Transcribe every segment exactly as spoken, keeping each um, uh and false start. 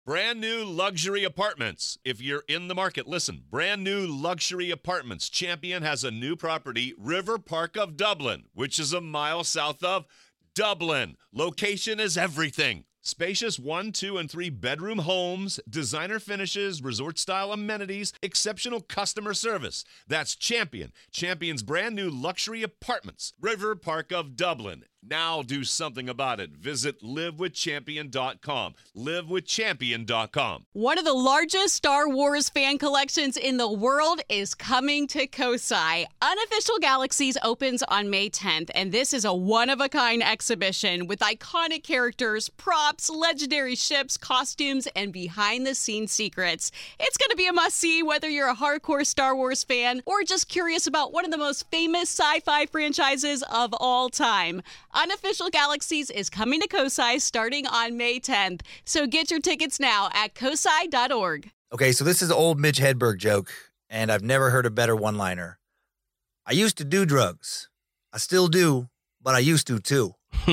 Brand new luxury apartments. If you're in the market, listen. Brand new luxury apartments. Champion has a new property, River Park of Dublin, which is a mile south of Dublin. Location is everything. Spacious one, two, and three bedroom homes, designer finishes, resort-style amenities, exceptional customer service. That's Champion. Champion's brand new luxury apartments. River Park of Dublin. Now do something about it. Visit live with champion dot com. live with champion dot com. One of the largest Star Wars fan collections in the world is coming to Kosai. Unofficial Galaxies opens on May tenth, and this is a one-of-a-kind exhibition with iconic characters, props, legendary ships, costumes, and behind-the-scenes secrets. It's going to be a must-see whether you're a hardcore Star Wars fan or just curious about one of the most famous sci-fi franchises of all time. Unofficial Galaxies is coming to Kosai starting on May tenth, so get your tickets now at kosai dot org. Okay, so this is an old Mitch Hedberg joke, and I've never heard a better one-liner. I used to do drugs. I still do, but I used to too.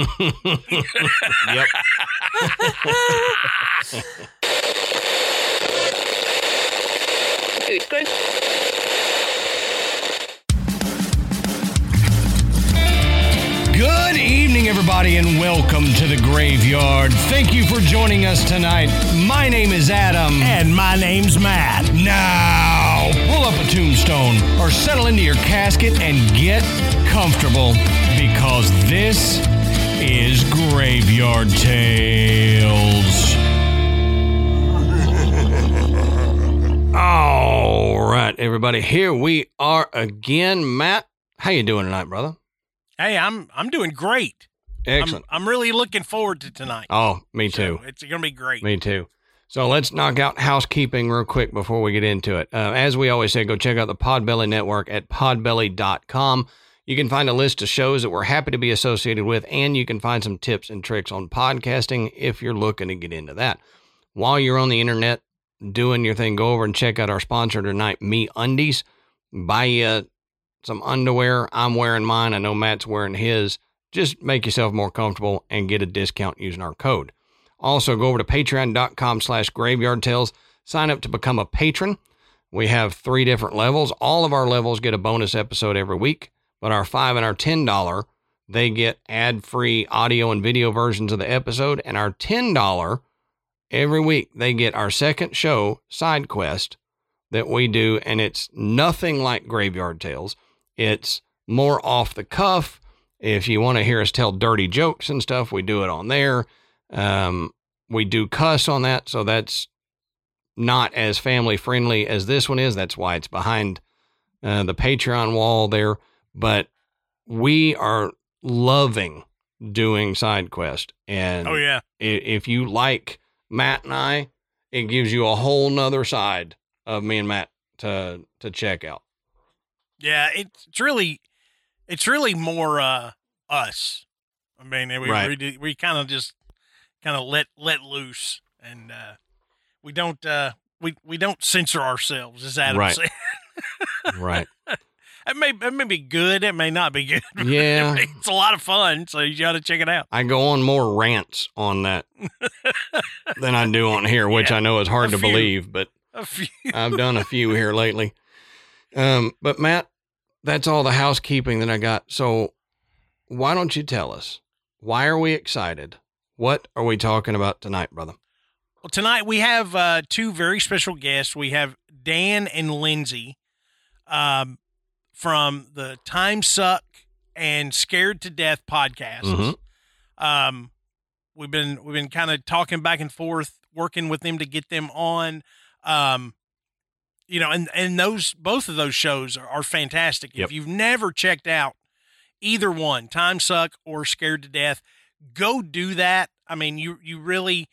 Yep. Good evening, everybody, and welcome to the Graveyard. Thank you for joining us tonight. My name is Adam. And my name's Matt. Now, pull up a tombstone or settle into your casket and get comfortable because this is Graveyard Tales. All right, everybody, here we are again. Matt, how you doing tonight, brother? Hey, I'm I'm doing great. Excellent. I'm, I'm really looking forward to tonight. Oh, me too. So it's going to be great. Me too. So let's knock out housekeeping real quick before we get into it. Uh, as we always say, go check out the Podbelly Network at podbelly dot com. You can find a list of shows that we're happy to be associated with, and you can find some tips and tricks on podcasting if you're looking to get into that. While you're on the internet doing your thing, go over and check out our sponsor tonight, MeUndies. Buy you some underwear. I'm wearing mine. I know Matt's wearing his. Just make yourself more comfortable and get a discount using our code. Also, go over to patreon dot com slash graveyard tales. Sign up to become a patron. We have three different levels. All of our levels get a bonus episode every week, but our five and our ten dollars, they get ad-free audio and video versions of the episode, and our ten dollars every week, they get our second show, Side Quest, that we do, and it's nothing like Graveyard Tales. It's more off the cuff. If you want to hear us tell dirty jokes and stuff, we do it on there. Um, we do cuss on that, so that's not as family friendly as this one is. That's why it's behind uh, the Patreon wall there. But we are loving doing Side Quest. And Oh, yeah. if you like Matt and I, it gives you a whole nother side of me and Matt to to check out. Yeah, it's really, it's really more uh, us. I mean, we Right. we, we kind of just kind of let let loose, and uh, we don't uh, we we don't censor ourselves, as Adam Right. said. Right. It may it may be good, it may not be good. Yeah. It's a lot of fun, so you got to check it out. I go on more rants on that than I do on here, which Yeah, I know is hard a to few. believe, but A few. I've done a few here lately. Um, but Matt, that's all the housekeeping that I got. So why don't you tell us, why are we excited? What are we talking about tonight, brother? Well, tonight we have uh, two very special guests. We have Dan and Lindsay um, from the Time Suck and Scared to Death podcasts. Mhm. Um, we've been we've been kind of talking back and forth, working with them to get them on. Um, you know, and and those both of those shows are, are fantastic. Yep. If you've never checked out either one, Time Suck or Scared to Death, go do that. I mean, you you really,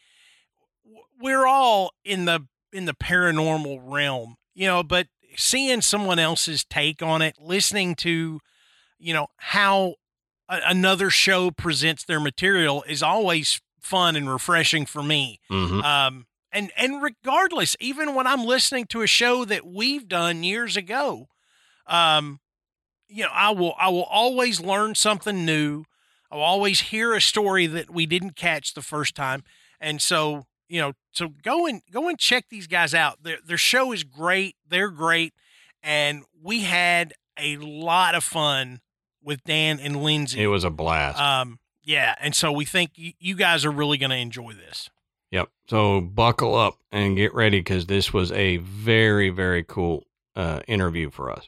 we're all in the in the paranormal realm, you know, but seeing someone else's take on it, listening to, you know, how a, another show presents their material is always fun and refreshing for me. Mm-hmm. Um, and and regardless, even when I'm listening to a show that we've done years ago, um, you know, I will I will always learn something new. I'll always hear a story that we didn't catch the first time. And so you know, so go and go and check these guys out. Their their show is great. They're great, and we had a lot of fun with Dan and Lindsay. It was a blast. Um, yeah, and so we think you, you guys are really going to enjoy this. Yep. So buckle up and get ready because this was a very, very cool uh, interview for us.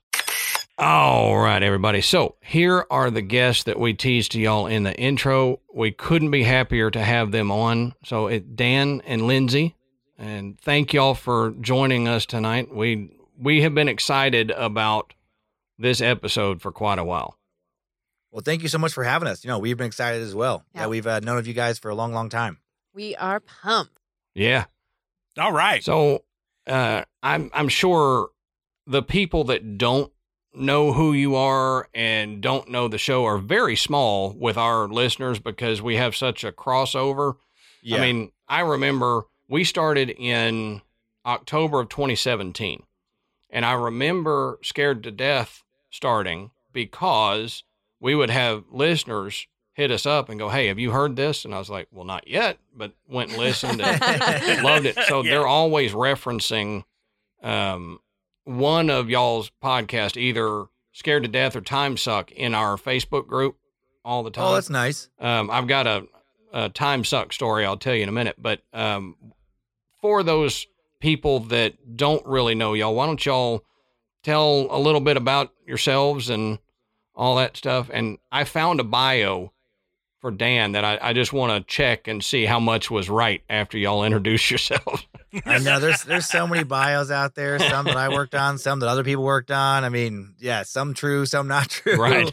All right, everybody. So here are the guests that we teased to y'all in the intro. We couldn't be happier to have them on. So it, Dan and Lindsay, and thank y'all for joining us tonight. We we have been excited about this episode for quite a while. Well, thank you so much for having us. You know, we've been excited as well. Yeah. Yeah, we've uh, known of you guys for a long, long time. We are pumped. Yeah. All right. So uh, I'm I'm sure the people that don't know who you are and don't know the show are very small with our listeners because we have such a crossover. Yeah. I mean, I remember we started in October of twenty seventeen, and I remember Scared to Death starting because we would have listeners hit us up and go, hey, have you heard this? And I was like, well, not yet, but went and listened and loved it. So Yeah. they're always referencing um, one of y'all's podcast, either Scared to Death or Time Suck, in our Facebook group all the time. Oh, that's nice. Um, I've got a, a Time Suck story I'll tell you in a minute. But um, for those people that don't really know y'all, why don't y'all tell a little bit about yourselves and all that stuff? And I found a bio for Dan that I, I just want to check and see how much was right after y'all introduce yourselves. I know there's there's so many bios out there, some that I worked on, some that other people worked on. I mean, yeah, some true, some not true. Right.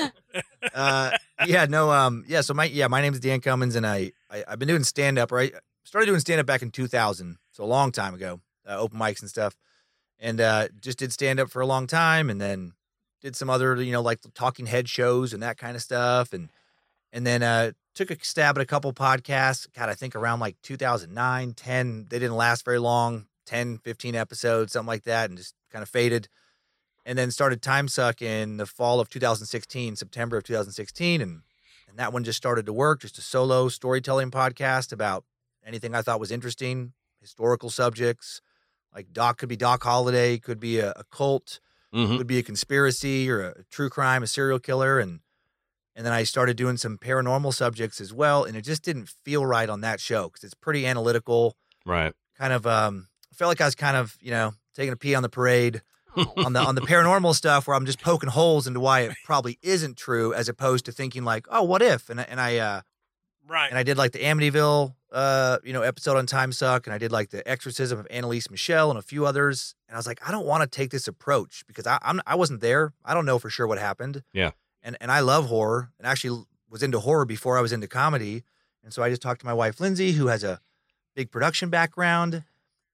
uh, yeah, no, um, yeah. So my yeah, my name is Dan Cummins, and I, I I've been doing stand up. Right, started doing stand up back in two thousand, so a long time ago, uh, open mics and stuff, and uh, just did stand up for a long time, and then did some other, you know, like talking head shows and that kind of stuff, and and then uh, took a stab at a couple podcasts. God, I think around like two thousand nine, ten. They didn't last very long, ten, fifteen episodes, something like that, and just kind of faded. And then started Time Suck in the fall of two thousand sixteen, September of two thousand sixteen. And, and that one just started to work, just a solo storytelling podcast about anything I thought was interesting, historical subjects, like Doc could be Doc Holliday, could be a, a cult, Mm-hmm. could be a conspiracy or a true crime, a serial killer. And and then I started doing some paranormal subjects as well. And it just didn't feel right on that show because it's pretty analytical, Right. kind of, um, I felt like I was kind of, you know, taking a pee on the parade on the on the paranormal stuff where I'm just poking holes into why it probably isn't true, as opposed to thinking like, oh, what if? And I, and I uh, Right. and I did like the Amityville, uh, you know, episode on Time Suck, and I did like the Exorcism of Annalise Michelle and a few others. And I was like, I don't want to take this approach because I I'm, I wasn't there. I don't know for sure what happened. Yeah. And and I love horror, and actually was into horror before I was into comedy. And so I just talked to my wife Lindsay, who has a big production background.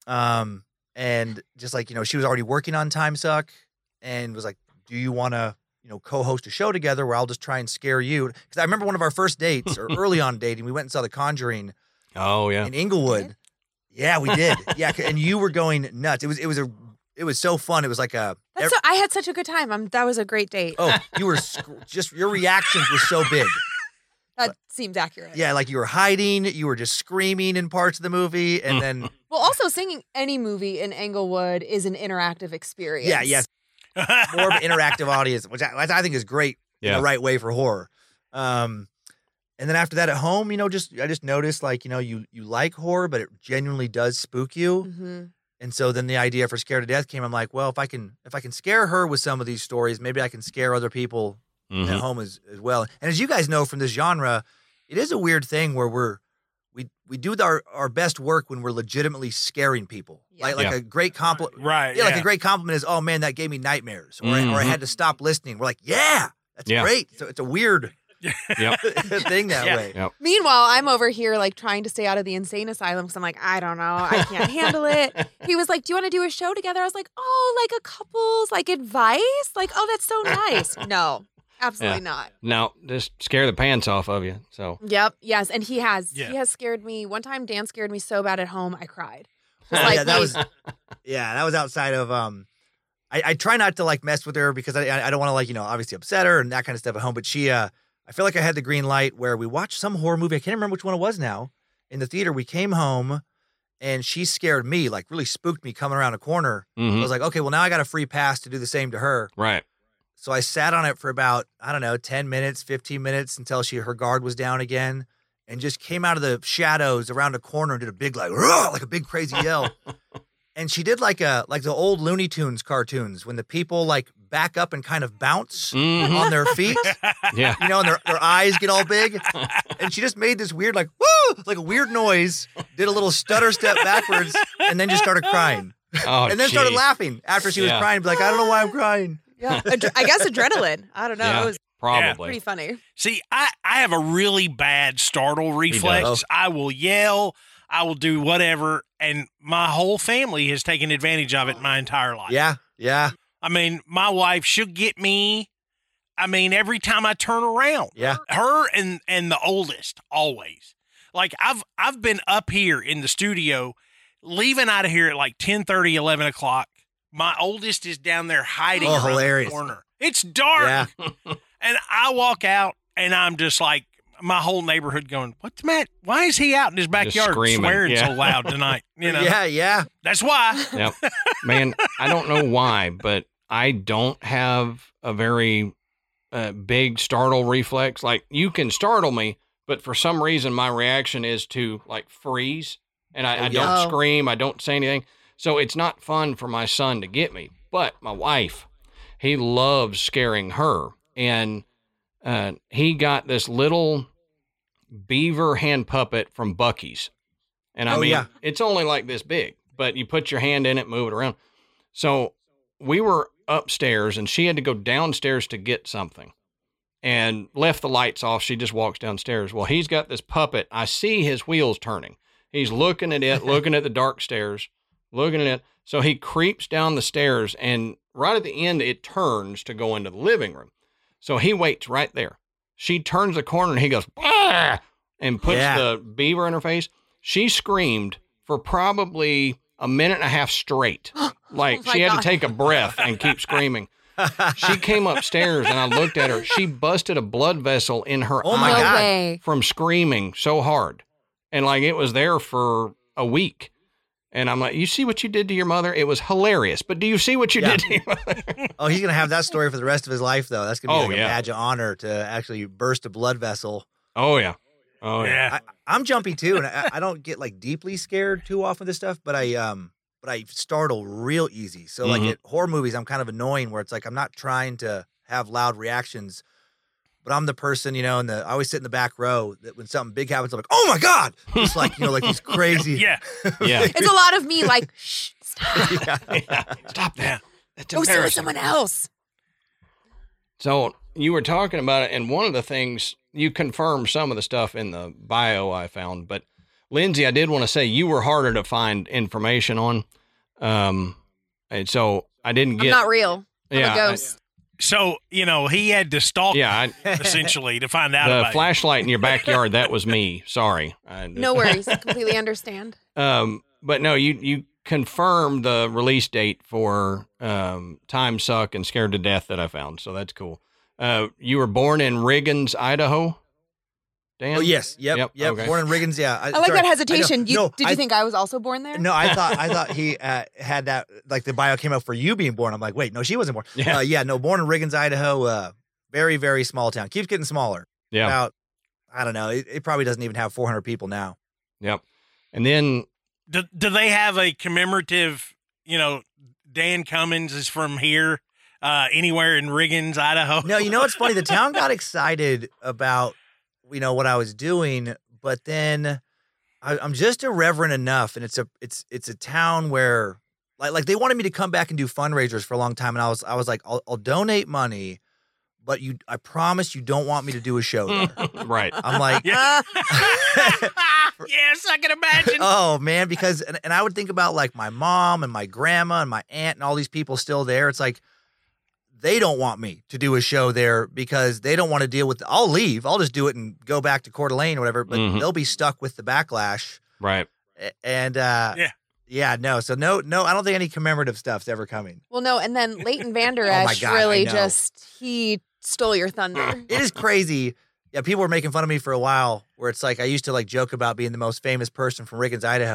Um. And just like, you know, she was already working on Time Suck and was like, do you want to, you know, co-host a show together where I'll just try and scare you? Because I remember one of our first dates or early on dating, we went and saw The Conjuring Oh, yeah. in Inglewood. Yeah, we did. Yeah. And you were going nuts. It was, it was a, it was so fun. It was like a, That's so, I had such a good time. I'm, that was a great date. oh, you were sc- just, your reactions were so big. That seems accurate. Yeah. Like you were hiding, you were just screaming in parts of the movie. And then, Well, also singing any movie in Englewood is an interactive experience. yeah, yes. More of an interactive audience, which I, which I think is great. Yeah. In the right way for horror. Um, and then after that at home, you know, just I just noticed like, you know, you you like horror, but it genuinely does spook you. Mm-hmm. And so then the idea for Scared to Death came. I'm like, well, if I can if I can scare her with some of these stories, maybe I can scare other people Mhm. at home as, as well. And as you guys know from this genre, it is a weird thing where we're we we do our, our best work when we're legitimately scaring people. Yeah. Like like Yeah. a great compliment. Right. Yeah, like a great compliment is, oh man, that gave me nightmares, or, I, or I Mhm. had to stop listening. We're like, yeah, that's Yeah. great. So it's a weird Yep. thing that Yeah. way. Yep. Meanwhile, I'm over here like trying to stay out of the insane asylum because I'm like, I don't know, I can't handle it. He was like, do you want to do a show together? I was like, oh, like a couple's like advice? Like, oh, that's so nice. No, absolutely not. Now, just scare the pants off of you. So, Yep. Yes. And he has. Yeah. He has scared me. One time, Dan scared me so bad at home, I cried. Oh, Just like, yeah, that wait. was yeah, that was outside of um. I, I try not to like mess with her because I I don't want to like you know obviously upset her and that kind of stuff at home. But she uh, I feel like I had the green light where we watched some horror movie. I can't remember which one it was now in the theater. We came home and she scared me, like really spooked me coming around a corner. Mhm. I was like, okay, well now I got a free pass to do the same to her. Right. So I sat on it for about, I don't know, ten minutes, fifteen minutes until she her guard was down again, and just came out of the shadows around a corner and did a big like, "Roar!" like a big crazy yell. And she did like a like the old Looney Tunes cartoons when the people like back up and kind of bounce Mhm. on their feet, Yeah. you know, and their, their eyes get all big. And she just made this weird like, woo, like a weird noise, did a little stutter step backwards, and then just started crying. Oh, And then started geez. laughing after she was Yeah. crying, be like, I don't know why I'm crying. Yeah, Adre- I guess adrenaline. I don't know. Yeah. It was Probably. pretty funny. See, I, I have a really bad startle reflex. does. I will yell, I will do whatever, and my whole family has taken advantage of it my entire life. Yeah, yeah, I mean, my wife, she'll get me. I mean, every time I turn around, yeah. her and and the oldest always. Like I've I've been up here in the studio, leaving out of here at like ten thirty, eleven o'clock. My oldest is down there hiding Oh, around hilarious. the corner. It's dark. Yeah. And I walk out and I'm just like, my whole neighborhood going, what's the matter? Why is he out in his backyard screaming, swearing yeah. so loud tonight? You know, Yeah, yeah. that's why. Yep. Man, I don't know why, but I don't have a very uh, big startle reflex. Like, you can startle me, but for some reason, my reaction is to like freeze, and I, Oh, I yeah. don't Oh. scream, I don't say anything. So it's not fun for my son to get me. But my wife, he loves scaring her, and uh, he got this little beaver hand puppet from Buc-ee's. And I Oh, mean, yeah. it's only like this big, but you put your hand in it, move it around. So we were upstairs and she had to go downstairs to get something and left the lights off. She just walks downstairs. Well, he's got this puppet. I see his wheels turning. He's looking at it, looking at the dark stairs, looking at it. So he creeps down the stairs, and right at the end, it turns to go into the living room. So he waits right there. She turns the corner and he goes, "Bah!" and puts Yeah. the beaver in her face. She screamed for probably a minute and a half straight. Like, Oh my she had God. to take a breath and keep screaming. She came upstairs and I looked at her. She busted a blood vessel in her Oh my eye no God. way. from screaming so hard. And like, it was there for a week. And I'm like, you see what you did to your mother? It was hilarious. But do you see what you Yeah. did to your mother? Oh, he's gonna have that story for the rest of his life, though. That's gonna be Oh, like yeah. a badge of honor to actually burst a blood vessel. Oh, yeah. Oh, yeah. Yeah. I, I'm jumpy too, and I, I don't get like deeply scared too often with this stuff, but I um, but I startle real easy. So like Mhm. at horror movies, I'm kind of annoying where it's like I'm not trying to have loud reactions, but I'm the person, you know, and the I always sit in the back row that when something big happens, I'm like, oh my god, just like you know, like these crazy. Yeah. Yeah. It's a lot of me like, shh, stop. yeah. Yeah. Stop Yeah. that. That's Go sit with embarrassing. someone else. So you were talking about it, and one of the things you confirmed some of the stuff in the bio I found, but Lindsay, I did want to say you were harder to find information on. Um, and so I didn't get. I'm not real. I'm yeah, a ghost. So, you know, he had to stalk yeah. I, essentially to find out the about it. flashlight in your backyard, that was me. Sorry. I, No worries. I completely understand. Um, but no, you you confirmed the release date for um, Time Suck and Scared to Death that I found, so that's cool. Uh, you were born in Riggins, Idaho, Dan? Oh yes, yep, Yep, yep. okay. Born in Riggins, yeah. I like sorry. that I know. hesitation. You No, did you I- think I was also born there? No, I thought I thought he uh, had that like the bio came up for you being born. I'm like, wait, no, she wasn't born. Yeah. uh, yeah, no, born in Riggins, Idaho. Uh, very very small town. Keeps getting smaller. Yeah. About I don't know. It, it probably doesn't even have four hundred people now. Yep. And then Do, do they have a commemorative, you know, Dan Cummins is from here, uh, anywhere in Riggins, Idaho? No, you know what's funny? The town got excited about you know what I was doing, but then I, I'm just irreverent enough, and it's a it's it's a town where like like they wanted me to come back and do fundraisers for a long time, and I was I was like I'll, I'll donate money, but you I promise you don't want me to do a show there. right. I'm like. Yeah. Yes, I can imagine. Oh man, because and, and I would think about like my mom and my grandma and my aunt and all these people still there. It's like they don't want me to do a show there because they don't want to deal with. I'll leave. I'll just do it and go back to Coeur d'Alene or whatever. But Mhm. they'll be stuck with the backlash. Right. A- And uh, Yeah. yeah, no. So no, no. I don't think any commemorative stuff's ever coming. Well, no, and then Leighton Vander Oh my Esch God, I really know. just he stole your thunder. It is crazy. Yeah, people were making fun of me for a while where it's like I used to like joke about being the most famous person from Riggins, Idaho.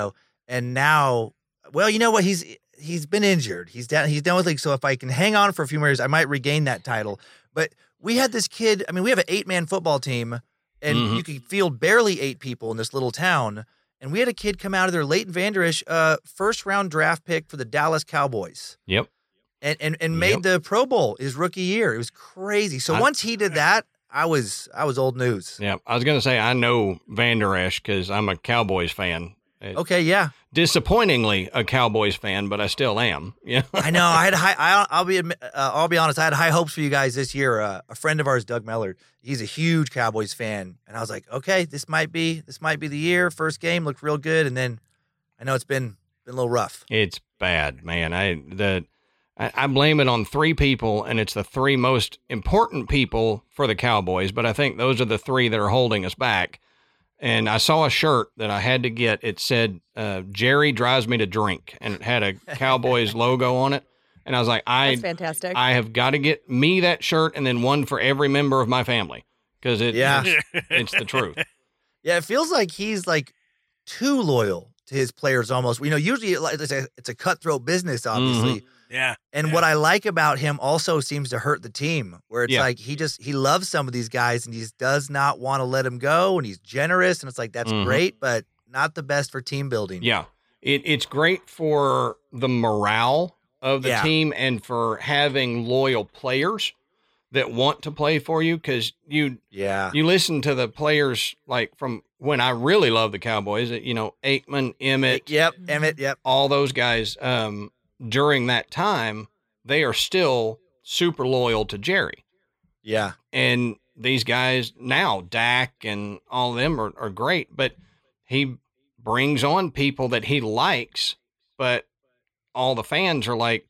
and now, well, you know what? He's he's been injured. He's down. He's done with league. So if I can hang on for a few more years, I might regain that title. But we had this kid. I mean, we have an eight man football team, and Mhm. you could field barely eight people in this little town. And we had a kid come out of there, Leighton Vander Esch, uh, first round draft pick for the Dallas Cowboys. Yep. And and, and made Yep. the Pro Bowl his rookie year. It was crazy. So I- once he did that, I was I was old news. Yeah. I was going to say, I know Van Der Esch because I'm a Cowboys fan. It- Okay, yeah. Disappointingly a Cowboys fan, but I still am. Yeah. I know. I had high. I, I'll be. admi- Uh, I'll be honest. I had high hopes for you guys this year. Uh, a friend of ours, Doug Mellard, he's a huge Cowboys fan, and I was like, okay, this might be this might be the year. First game looked real good, and then I know it's been been a little rough. It's bad, man. I the I, I blame it on three people, and it's the three most important people for the Cowboys. But I think those are the three that are holding us back. And I saw a shirt that I had to get. It said, uh, "Jerry drives me to drink," and it had a Cowboys logo on it. And I was like, I That's fantastic. I have got to get me that shirt, and then one for every member of my family because it, Yeah. it's, it's the truth. Yeah, it feels like he's like too loyal to his players. Almost, you know, usually like, it's a it's a cutthroat business, obviously. Yeah. And Yeah. what I like about him also seems to hurt the team, where it's Yeah. like he just he loves some of these guys and he just does not want to let them go, and he's generous, and it's like that's Mhm. great, but not the best for team building. Yeah. It, it's great for the morale of the Yeah. team and for having loyal players that want to play for you because you yeah, you listen to the players like from when I really love the Cowboys, you know, Aikman, Emmett, yep, Emmett, yep, all those guys um, during that time, they are still super loyal to Jerry. yeah, And these guys now, Dak and all of them are, are great, but he brings on people that he likes, but all the fans are like,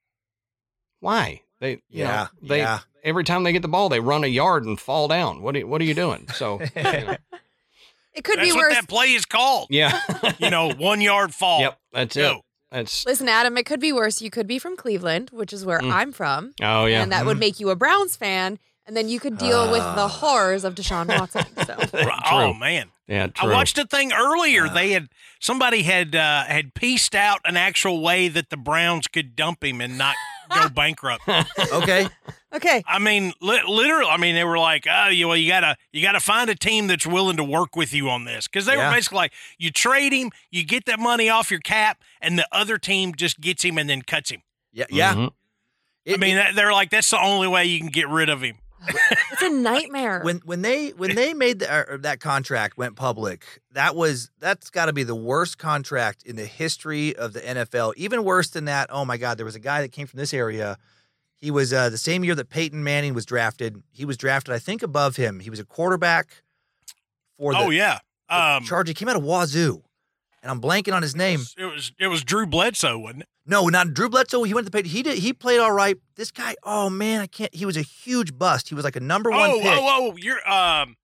why? They, you yeah, know, they, yeah. every time they get the ball, they run a yard and fall down. What are, what are you doing? So, you know, It could That's be what worse. that play is called. yeah. You know, one yard fall. Yep. That's Go. it. That's, Listen, Adam, it could be worse. You could be from Cleveland, which is where Mm. I'm from, oh, yeah. and that would make you a Browns fan, and then you could deal with the Ah. horrors of Deshaun Watson. So Oh True. man. Yeah, I true. watched a thing earlier. Uh. they had somebody had uh, had pieced out an actual way that the Browns could dump him and not go bankrupt. Okay, okay, I mean, li- literally. I mean, they were like, "Oh, you well, you gotta you gotta find a team that's willing to work with you on this," because they Yeah. were basically like, "You trade him, you get that money off your cap, and the other team just gets him and then cuts him." yeah, yeah. Mhm. It- I mean, it- that, they're like, "That's the only way you can get rid of him." it's a nightmare. when when they when they made the, or that contract went public, that was that's got to be the worst contract in the history of the N F L. Even worse than that. Oh my God, there was a guy that came from this area. He was uh, the same year that Peyton Manning was drafted. He was drafted, I think, above him. He was a quarterback for the, Oh yeah, the um, Charger. He came out of Wazoo, and I'm blanking on his name. it was it was Drew Bledsoe, wasn't it? No, not Drew Bledsoe. He went to the Peyton. He did. He played all right. This guy. Oh man, I can't. He was a huge bust. He was like a number one Oh, pick. oh, oh, you're um,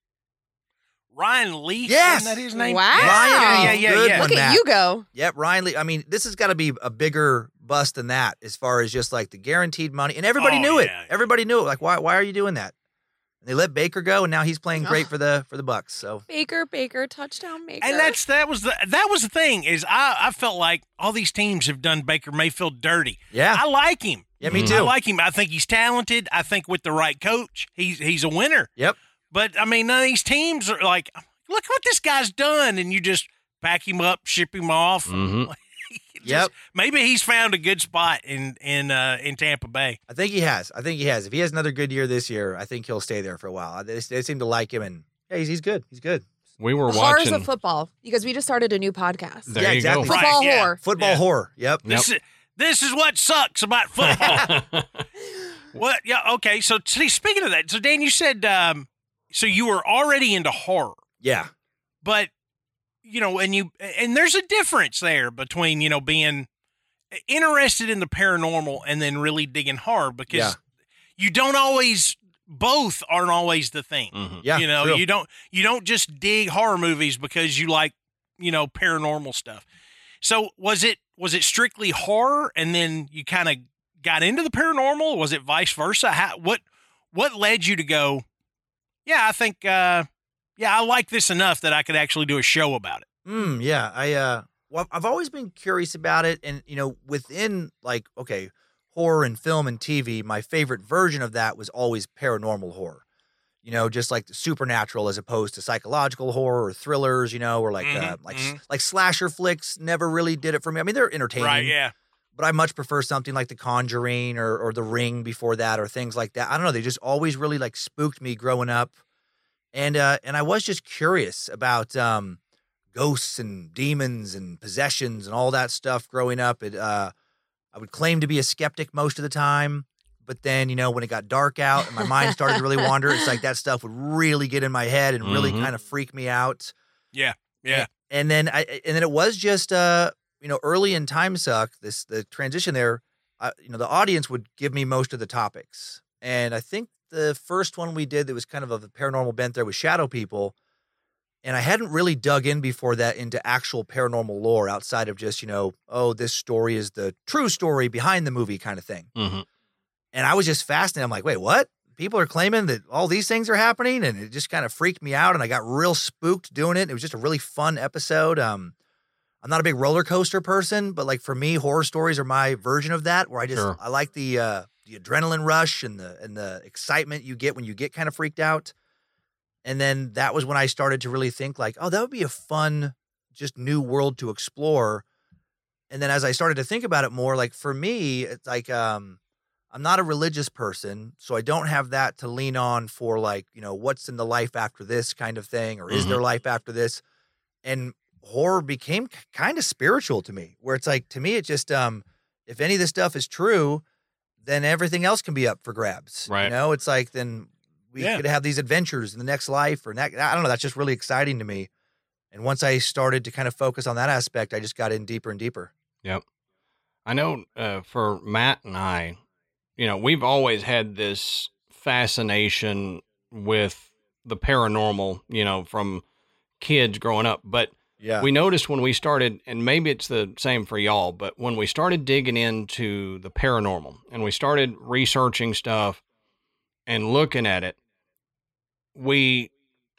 Ryan Leaf. Yes. Isn't that his name? Wow. Ryan, Yeah, yeah, yeah, good yeah. one, Look at Matt. you go. Yep, Ryan Lee. I mean, this has got to be a bigger bust than that as far as just like the guaranteed money. And everybody Oh, knew it. yeah. Everybody knew it. Like, why why are you doing that? And they let Baker go, and now he's playing great Ugh. for the for the Bucks. So Baker, Baker, touchdown maker. And that's that was the that was the thing is I I felt like all these teams have done Baker Mayfield dirty. yeah, I like him. yeah, me Mhm. too. I like him. I think he's talented. I think with the right coach, he's he's a winner. Yep. But I mean, none of these teams are like, look what this guy's done, and you just pack him up, ship him off. Mhm. Just- Yep. Maybe he's found a good spot in in uh, in Tampa Bay. I think he has. I think he has. If he has another good year this year, I think he'll stay there for a while. They, they seem to like him, and yeah, he's, he's good. He's good. We were the horrors watching. of football, because we just started a new podcast. There Yeah, you exactly. go. Right, Football yeah. horror. Football Yeah. horror. Yep. This is this is what sucks about football. What? Yeah. Okay. So, see, speaking of that, so Dan, you said um, so you were already into horror, Yeah. but you know, and you and there's a difference there between you know being interested in the paranormal and then really digging hard because Yeah. you don't always both aren't always the thing. Mhm. Yeah. you know, true. you don't you don't just dig horror movies because you like you know paranormal stuff. So was it was it strictly horror, and then you kind of got into the paranormal? Was it vice versa? How, what what led you to go? Yeah, I think. Uh, yeah, I like this enough that I could actually do a show about it. Mm, yeah. I uh well, I've always been curious about it. And, you know, within like, okay, horror and film and T V, my favorite version of that was always paranormal horror. You know, just like the supernatural as opposed to psychological horror or thrillers, you know, or like Mhm, uh, like mhm. like slasher flicks never really did it for me. I mean, they're entertaining. Right, yeah. But I much prefer something like The Conjuring or or The Ring before that or things like that. I don't know. They just always really like spooked me growing up. And uh, and I was just curious about um, ghosts and demons and possessions and all that stuff growing up. It uh, I would claim to be a skeptic most of the time. But then, you know, when it got dark out and my mind started to really wander, it's like that stuff would really get in my head and really Mhm. kind of freak me out. Yeah, yeah. And then I and then it was just uh you know early in Time Suck, this the transition there, uh, you know the audience would give me most of the topics, and I think the first one we did that was kind of of a paranormal bent there was Shadow People, and I hadn't really dug in before that into actual paranormal lore outside of just you know oh this story is the true story behind the movie kind of thing, Mm-hmm. and I was just fascinated. I'm like, wait, what? People are claiming that all these things are happening, and it just kind of freaked me out, and I got real spooked doing it. It was just a really fun episode. Um, I'm not a big roller coaster person, but like for me, horror stories are my version of that, where I just Sure. I like the uh, the adrenaline rush and the and the excitement you get when you get kind of freaked out. And then that was when I started to really think like, oh, that would be a fun, just new world to explore. And then as I started to think about it more, like for me, it's like um. I'm not a religious person, so I don't have that to lean on for like, you know, what's in the life after this kind of thing, or is Mhm. there life after this? And horror became k- kind of spiritual to me, where it's like, to me, it just, um, if any of this stuff is true, then everything else can be up for grabs. Right. You know, it's like, then we Yeah. could have these adventures in the next life or next, I don't know. That's just really exciting to me. And once I started to kind of focus on that aspect, I just got in deeper and deeper. Yep. I know uh, for Matt and I, you know, we've always had this fascination with the paranormal, you know, from kids growing up. But Yeah. we noticed when we started, and maybe it's the same for y'all, but when we started digging into the paranormal and we started researching stuff and looking at it, we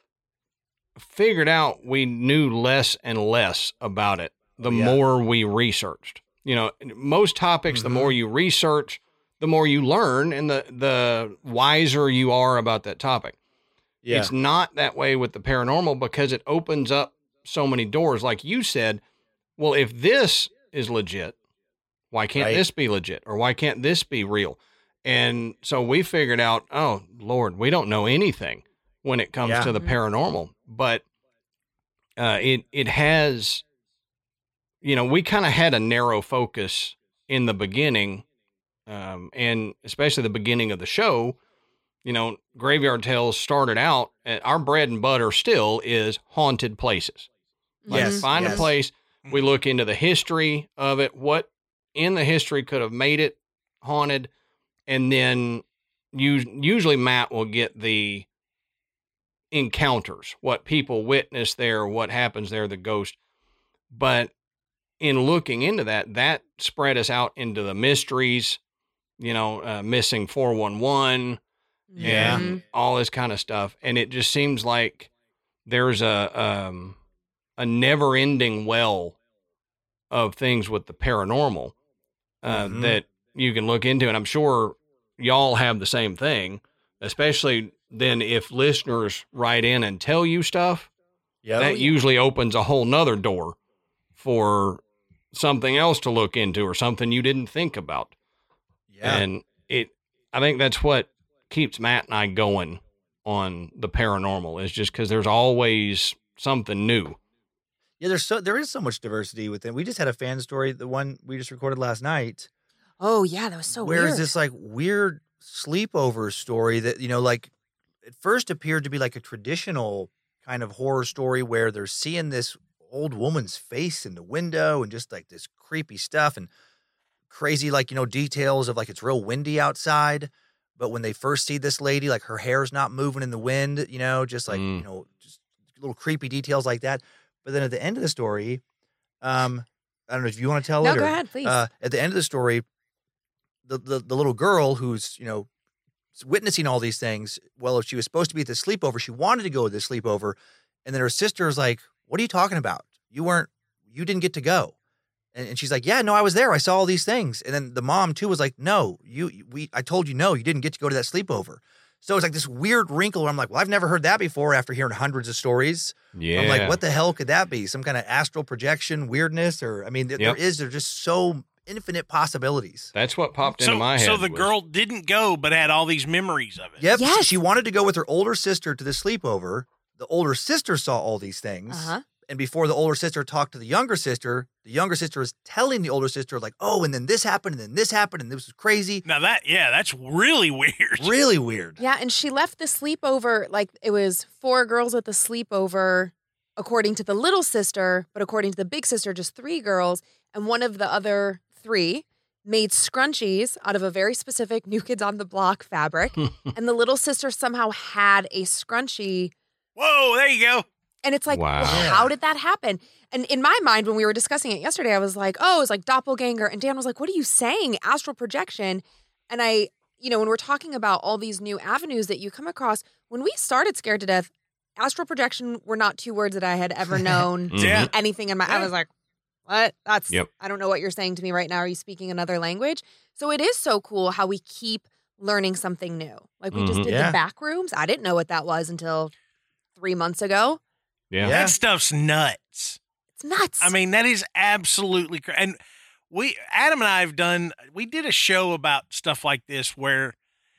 figured out we knew less and less about it the Oh, yeah. more we researched. You know, most topics, the Mhm. more you research, the more you learn and the, the wiser you are about that topic. yeah. It's not that way with the paranormal because it opens up so many doors. Like you said, well, if this is legit, why can't Right. this be legit? Or why can't this be real? And so we figured out, oh, Lord, we don't know anything when it comes Yeah. to the Mhm. paranormal. But uh, it it has, you know, we kind of had a narrow focus in the beginning, um, and especially the beginning of the show. You know, Graveyard Tales started out, and our bread and butter still is haunted places. Like Yes, find a yes. place, we look into the history of it, what in the history could have made it haunted, and then us- usually Matt will get the encounters, what people witness there, what happens there, the ghost. But in looking into that, that spread us out into the mysteries, you know, uh, missing four one one Yeah. and all this kind of stuff. And it just seems like there's a, um, a never ending well of things with the paranormal, uh, Mhm. that you can look into. And I'm sure y'all have the same thing, especially then if listeners write in and tell you stuff, Yeah. that usually opens a whole nother door for something else to look into or something you didn't think about. Yeah. And it, I think that's what keeps Matt and I going on the paranormal, is just because there's always something new. Yeah, there's so there is so much diversity within. We just had a fan story, the one we just recorded last night. Oh yeah, that was so where weird. is this like weird sleepover story that, you know, like at first appeared to be like a traditional kind of horror story where they're seeing this old woman's face in the window and just like this creepy stuff and crazy, like, you know, details of like it's real windy outside. But when they first see this lady, like her hair's not moving in the wind, you know, just like, Mm. you know, just little creepy details like that. But then at the end of the story, um, I don't know if you want to tell No, it. go or, ahead, please. Uh, at the end of the story, the, the the little girl who's, you know, witnessing all these things. Well, if she was supposed to be at the sleepover, she wanted to go to the sleepover, and then her sister is like, "What are you talking about? You weren't you didn't get to go. And, and she's like, yeah, no, I was there. I saw all these things. And then the mom too was like, no, you, we, I told you, no, you didn't get to go to that sleepover. So it's like this weird wrinkle where I'm like, well, I've never heard that before after hearing hundreds of stories. Yeah. I'm like, what the hell could that be? Some kind of astral projection weirdness? Or, I mean, th- Yep. there is, there's just so infinite possibilities. That's what popped So, into my head. so the was- girl didn't go, but had all these memories of it. Yep. Yes. She wanted to go with her older sister to the sleepover. The older sister saw all these things. Uh-huh. And before the older sister talked to the younger sister, the younger sister was telling the older sister, like, oh, and then this happened, and then this happened, and this was crazy. Now that, yeah, that's really weird. Really weird. Yeah, and she left the sleepover, like it was four girls at the sleepover, according to the little sister, but according to the big sister, just three girls. And one of the other three made scrunchies out of a very specific New Kids on the Block fabric. And the little sister somehow had a scrunchie. Whoa, there you go. And it's like, Wow. well, how did that happen? And in my mind, when we were discussing it yesterday, I was like, oh, it's like doppelganger. And Dan was like, what are you saying? Astral projection. And I, you know, when we're talking about all these new avenues that you come across, when we started Scared to Death, astral projection were not two words that I had ever known to Yeah. be anything in my, I was like, what? That's, Yep. I don't know what you're saying to me right now. Are you speaking another language? So it is so cool how we keep learning something new. Like we just Mhm. did Yeah. the back rooms. I didn't know what that was until three months ago. Yeah. Yeah. That stuff's nuts. It's nuts. I mean, that is absolutely crazy. And we, Adam and I have done, we did a show about stuff like this where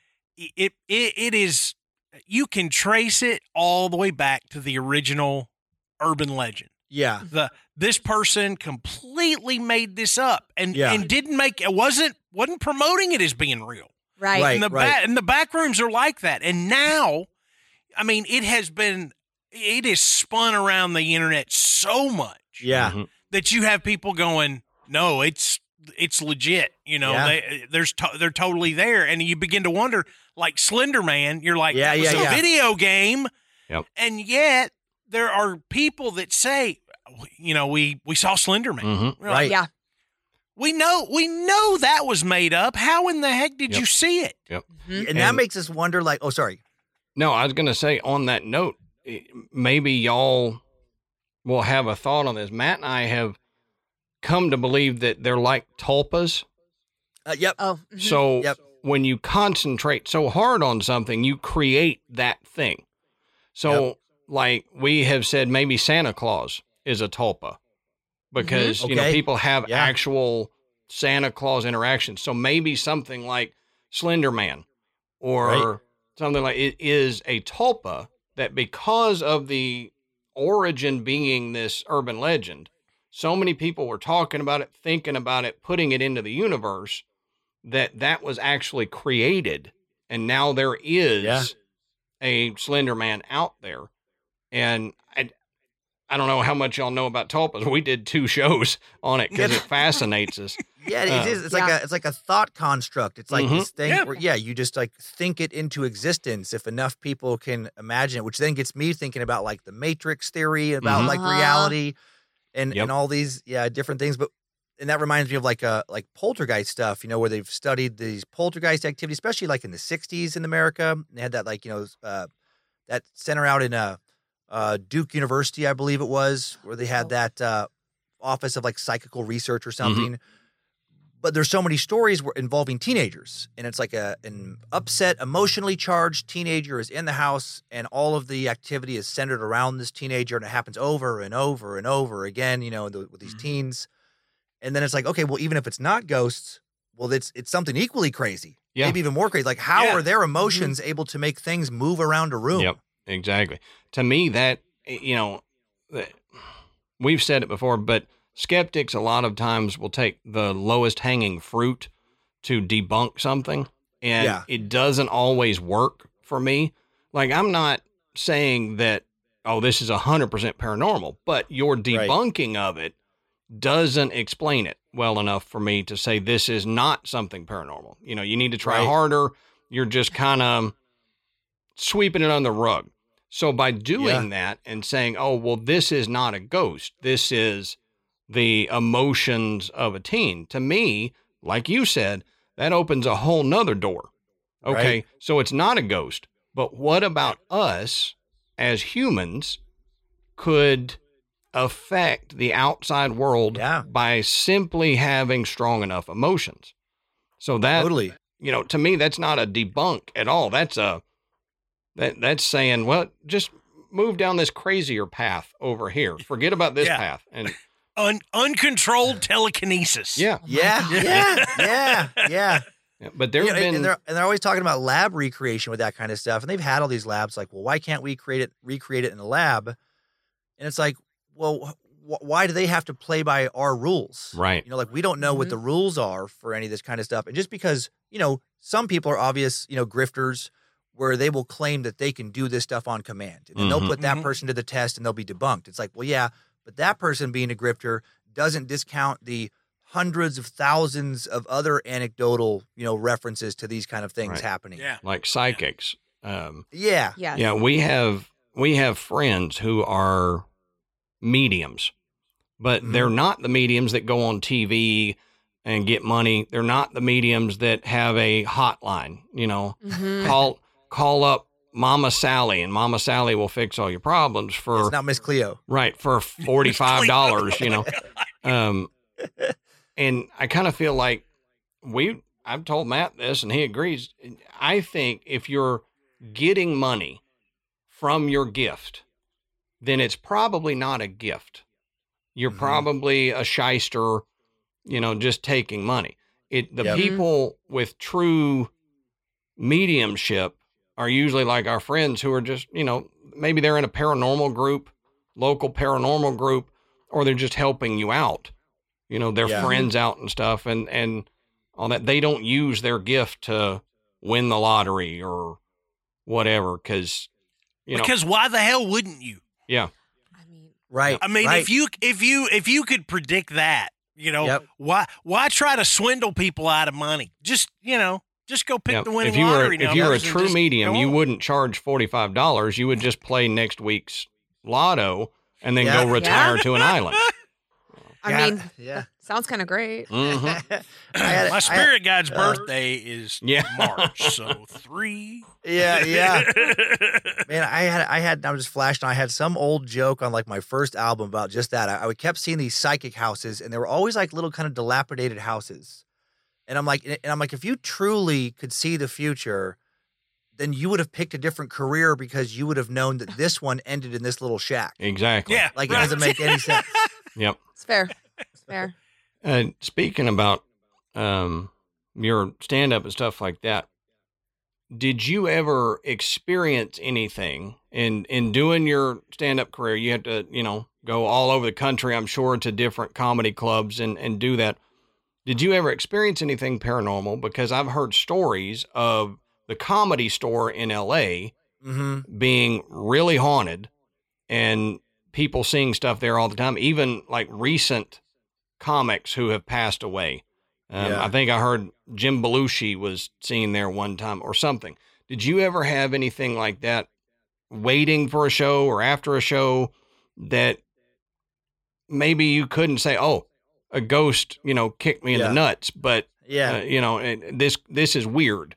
it, it, it is, you can trace it all the way back to the original urban legend. Yeah. The, this person completely made this up and, Yeah. and didn't make, it wasn't, wasn't promoting it as being real. right. Right. And the back, and the back rooms are like that. And now, I mean, it has been, it is spun around the internet so much Yeah. Mhm. that you have people going, no, it's it's legit. You know, Yeah. they there's to, they're totally there, and you begin to wonder, like Slender Man. You're like, Yeah, that was yeah, a yeah. video game, Yep. and yet there are people that say, you know, we we saw Slender Man. Mhm. We're like, Right. Yeah. we know we know that was made up. How in the heck did Yep. you see it? Mhm. And, that And- makes us wonder, like, oh, sorry. No, I was going to say on that note, eh, maybe y'all will have a thought on this. Matt and I have come to believe that they're like tulpas. Uh, yep. Oh. mhm. So Yep. when you concentrate so hard on something, you create that thing. So, Yep. like we have said, maybe Santa Claus is a tulpa because, you know, Okay. people have Yeah. actual Santa Claus interactions. So maybe something like Slender Man or Right. something like it is a tulpa that because of the origin being this urban legend, so many people were talking about it, thinking about it, putting it into the universe that that was actually created. And now there is Yeah. a Slender Man out there. And I, I don't know how much y'all know about tulpas. We did two shows on it because it fascinates us. Yeah, it Uh, is. It's like Yeah. a it's like a thought construct. It's like Mhm. this thing Yeah. where yeah, you just like think it into existence if enough people can imagine it, which then gets me thinking about like the Matrix theory about Mhm. like Uh-huh. reality and Yep. and all these yeah different things. But and that reminds me of like uh like poltergeist stuff, you know, where they've studied these poltergeist activity, especially like in the sixties in America. They had that like you know uh that center out in uh uh Duke University, I believe it was, where they had Oh. that uh office of like psychical research or something. But there's so many stories where, involving teenagers, and it's like a an upset, emotionally charged teenager is in the house, and all of the activity is centered around this teenager, and it happens over and over and over again, you know, the, with these Mhm. teens. And then it's like, okay, well, even if it's not ghosts, well, it's it's something equally crazy, Yeah. maybe even more crazy. Like, how Yeah. are their emotions able to make things move around a room? Yep, exactly. To me, that, you know, that- we've said it before, but skeptics a lot of times will take the lowest hanging fruit to debunk something, and Yeah. it doesn't always work for me. Like, I'm not saying that, oh, this is one hundred percent paranormal, but your debunking of it doesn't explain it well enough for me to say this is not something paranormal. You know, you need to try Right. harder. You're just kind of sweeping it under the rug. So by doing that and saying, oh, well, this is not a ghost, this is the emotions of a teen, to me, like you said, that opens a whole nother door. Okay, Right. so it's not a ghost, but what about us as humans could affect the outside world Yeah. by simply having strong enough emotions. So that, Totally. you know, to me, that's not a debunk at all. That's a, that that's saying, well, just move down this crazier path over here. Forget about this Yeah. path. And Un- uncontrolled telekinesis. yeah, Yeah, yeah, yeah, yeah. yeah, but there Yeah, have and- been, and they're and they're always talking about lab recreation with that kind of stuff. And they've had all these labs like, well, why can't we create it, recreate it in a lab? And it's like, well, wh- why do they have to play by our rules? right. You know, like we don't know what Mhm. the rules are for any of this kind of stuff. And just because, you know, some people are obvious, you know, grifters where they will claim that they can do this stuff on command. And then Mhm. they'll put that Mhm. person to the test and they'll be debunked. It's like, well, yeah, but that person being a grifter doesn't discount the hundreds of thousands of other anecdotal, you know, references to these kind of things Right. happening. Yeah. Like psychics. Um, Yeah. Yes. Yeah, we have we have friends who are mediums, but Mhm. they're not the mediums that go on T V and get money. They're not the mediums that have a hotline, you know. Mhm. Call call up Mama Sally and Mama Sally will fix all your problems for It's not Miss Cleo. right for forty-five dollars, you know. Um and I kind of feel like we I've told Matt this and he agrees. I think if you're getting money from your gift, then it's probably not a gift. You're Mhm. probably a shyster, you know, just taking money. It the Yep. people with true mediumship are usually like our friends who are just, you know, maybe they're in a paranormal group, local paranormal group, or they're just helping you out. You know, their Yeah. friends out and stuff and and all that. They don't use their gift to win the lottery or whatever cuz you know, Because why the hell wouldn't you? yeah. I mean, Right. I mean, right. if you if you if you could predict that, you know, Yep. why why try to swindle people out of money? Just you know, just go pick Yeah, the winning if you were lottery if you were a numbers and true just medium, go you on. wouldn't charge forty-five dollars. You would just play next week's lotto and then Yeah. go retire to an island. I Yeah, mean, yeah. sounds kind of great. Mhm. I had- My I- spirit guide's uh, birthday is Yeah. March, so three. Yeah, yeah. Man, I had, I had, I was just flashing. I had some old joke on like my first album about just that. I, I kept seeing these psychic houses, and they were always like little kind of dilapidated houses. And I'm like, and I'm like, if you truly could see the future, then you would have picked a different career because you would have known that this one ended in this little shack. Exactly. Yeah, Like right. it doesn't make any sense. Yep. It's fair. It's fair. Uh, speaking about um, your stand up and stuff like that, did you ever experience anything in, in doing your stand up career? You had to, you know, go all over the country, I'm sure, to different comedy clubs and, and do that. Did you ever experience anything paranormal? Because I've heard stories of the Comedy Store in L A hmm being really haunted and people seeing stuff there all the time, even like recent comics who have passed away. Um, Yeah. I think I heard Jim Belushi was seen there one time or something. Did you ever have anything like that waiting for a show or after a show that maybe you couldn't say, oh, a ghost, you know, kicked me in Yeah. the nuts, but, Yeah. uh, you know, and this, this is weird.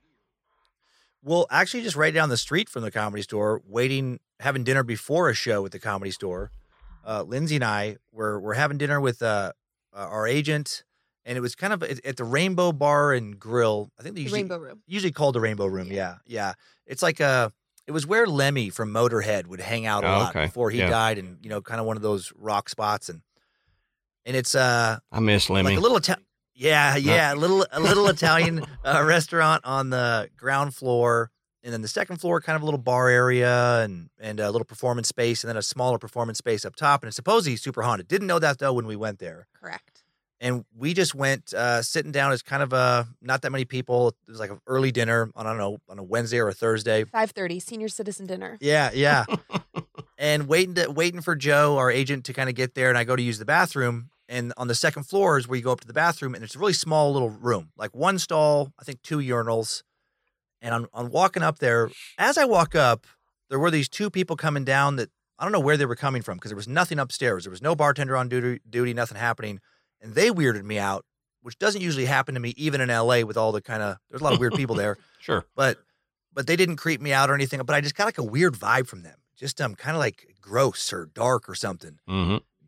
Well, actually, just right down the street from the Comedy Store, waiting, having dinner before a show at the Comedy Store. Uh, Lindsay and I were were having dinner with uh, uh, our agent, and it was kind of at, at the Rainbow Bar and Grill. I think they The usually Rainbow Room. usually called the Rainbow Room. Yeah, yeah. It's like a. It was where Lemmy from Motorhead would hang out a Oh, lot okay. before he Yeah. died, and you know, kind of one of those rock spots, and and it's uh I miss Lemmy. like a little Ita- yeah, yeah, a little a little Italian uh, restaurant on the ground floor, and then the second floor, kind of a little bar area and and a little performance space, and then a smaller performance space up top. And it's supposedly super haunted. Didn't know that though when we went there, Correct. and we just went uh, sitting down as kind of a not that many people. It was like an early dinner on I don't know on a Wednesday or a Thursday. five thirty, senior citizen dinner. Yeah, yeah. And waiting to waiting for Joe, our agent, to kind of get there, and I go to use the bathroom. And on the second floor is where you go up to the bathroom, and it's a really small little room, like one stall, I think two urinals. And I'm, I'm walking up there. As I walk up, there were these two people coming down that I don't know where they were coming from because there was nothing upstairs. There was no bartender on duty, duty, nothing happening. And they weirded me out, which doesn't usually happen to me, even in L A with all the kind of, there's a lot of weird people there. Sure. But but they didn't creep me out or anything. But I just got like a weird vibe from them. Just um, kind of like gross or dark or something. Mm-hmm.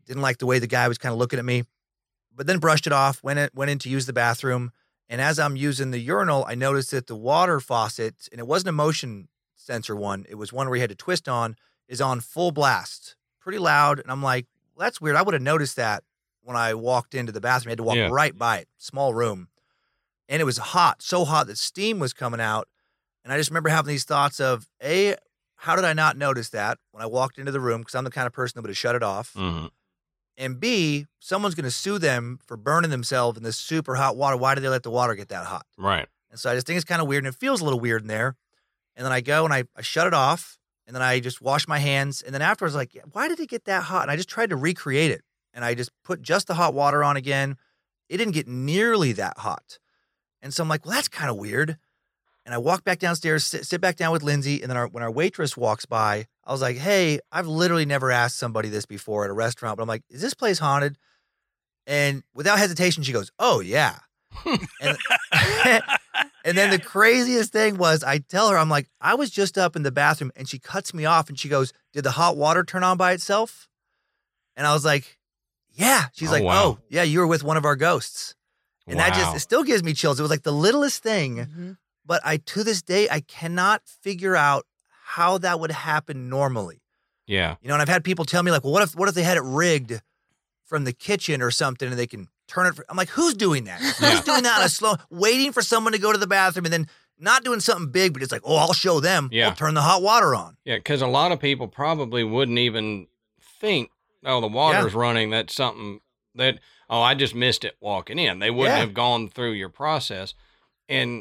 didn't like the way the guy was kind of looking at me, but then brushed it off, went in, went in to use the bathroom. And as I'm using the urinal, I noticed that the water faucet, and it wasn't a motion sensor one, it was one where you had to twist on, is on full blast, pretty loud. And I'm like, well, that's weird. I would have noticed that when I walked into the bathroom. I had to walk Yeah. right by it, small room. And it was hot, so hot that steam was coming out. And I just remember having these thoughts of, A, how did I not notice that when I walked into the room? Because I'm the kind of person that would have shut it off. Mhm. And B, someone's going to sue them for burning themselves in this super hot water. Why did they let the water get that hot? Right. And so I just think it's kind of weird, and it feels a little weird in there. And then I go and I, I shut it off, and then I just wash my hands. And then afterwards, like, why did it get that hot? And I just tried to recreate it. And I just put just the hot water on again. It didn't get nearly that hot. And so I'm like, well, that's kind of weird. And I walk back downstairs, sit, sit back down with Lindsay. And then our, when our waitress walks by, I was like, hey, I've literally never asked somebody this before at a restaurant. But I'm like, is this place haunted? And without hesitation, she goes, oh, yeah. and, and then the craziest thing was I tell her, I'm like, I was just up in the bathroom, and she cuts me off and she goes, did the hot water turn on by itself? And I was like, yeah. She's Oh, like, wow. oh, yeah, you were with one of our ghosts. And that just, Wow. it still gives me chills. It was like the littlest thing. Mm-hmm. But I, to this day, I cannot figure out how that would happen normally. Yeah. You know, and I've had people tell me like, well, what if, what if they had it rigged from the kitchen or something and they can turn it? For, I'm like, who's doing that? Yeah. Who's doing that on a slow, waiting for someone to go to the bathroom and then not doing something big, but it's like, oh, I'll show them. Yeah. I'll turn the hot water on. Yeah, because a lot of people probably wouldn't even think, oh, the water's running. That's something that, oh, I just missed it walking in. They wouldn't Yeah. have gone through your process. And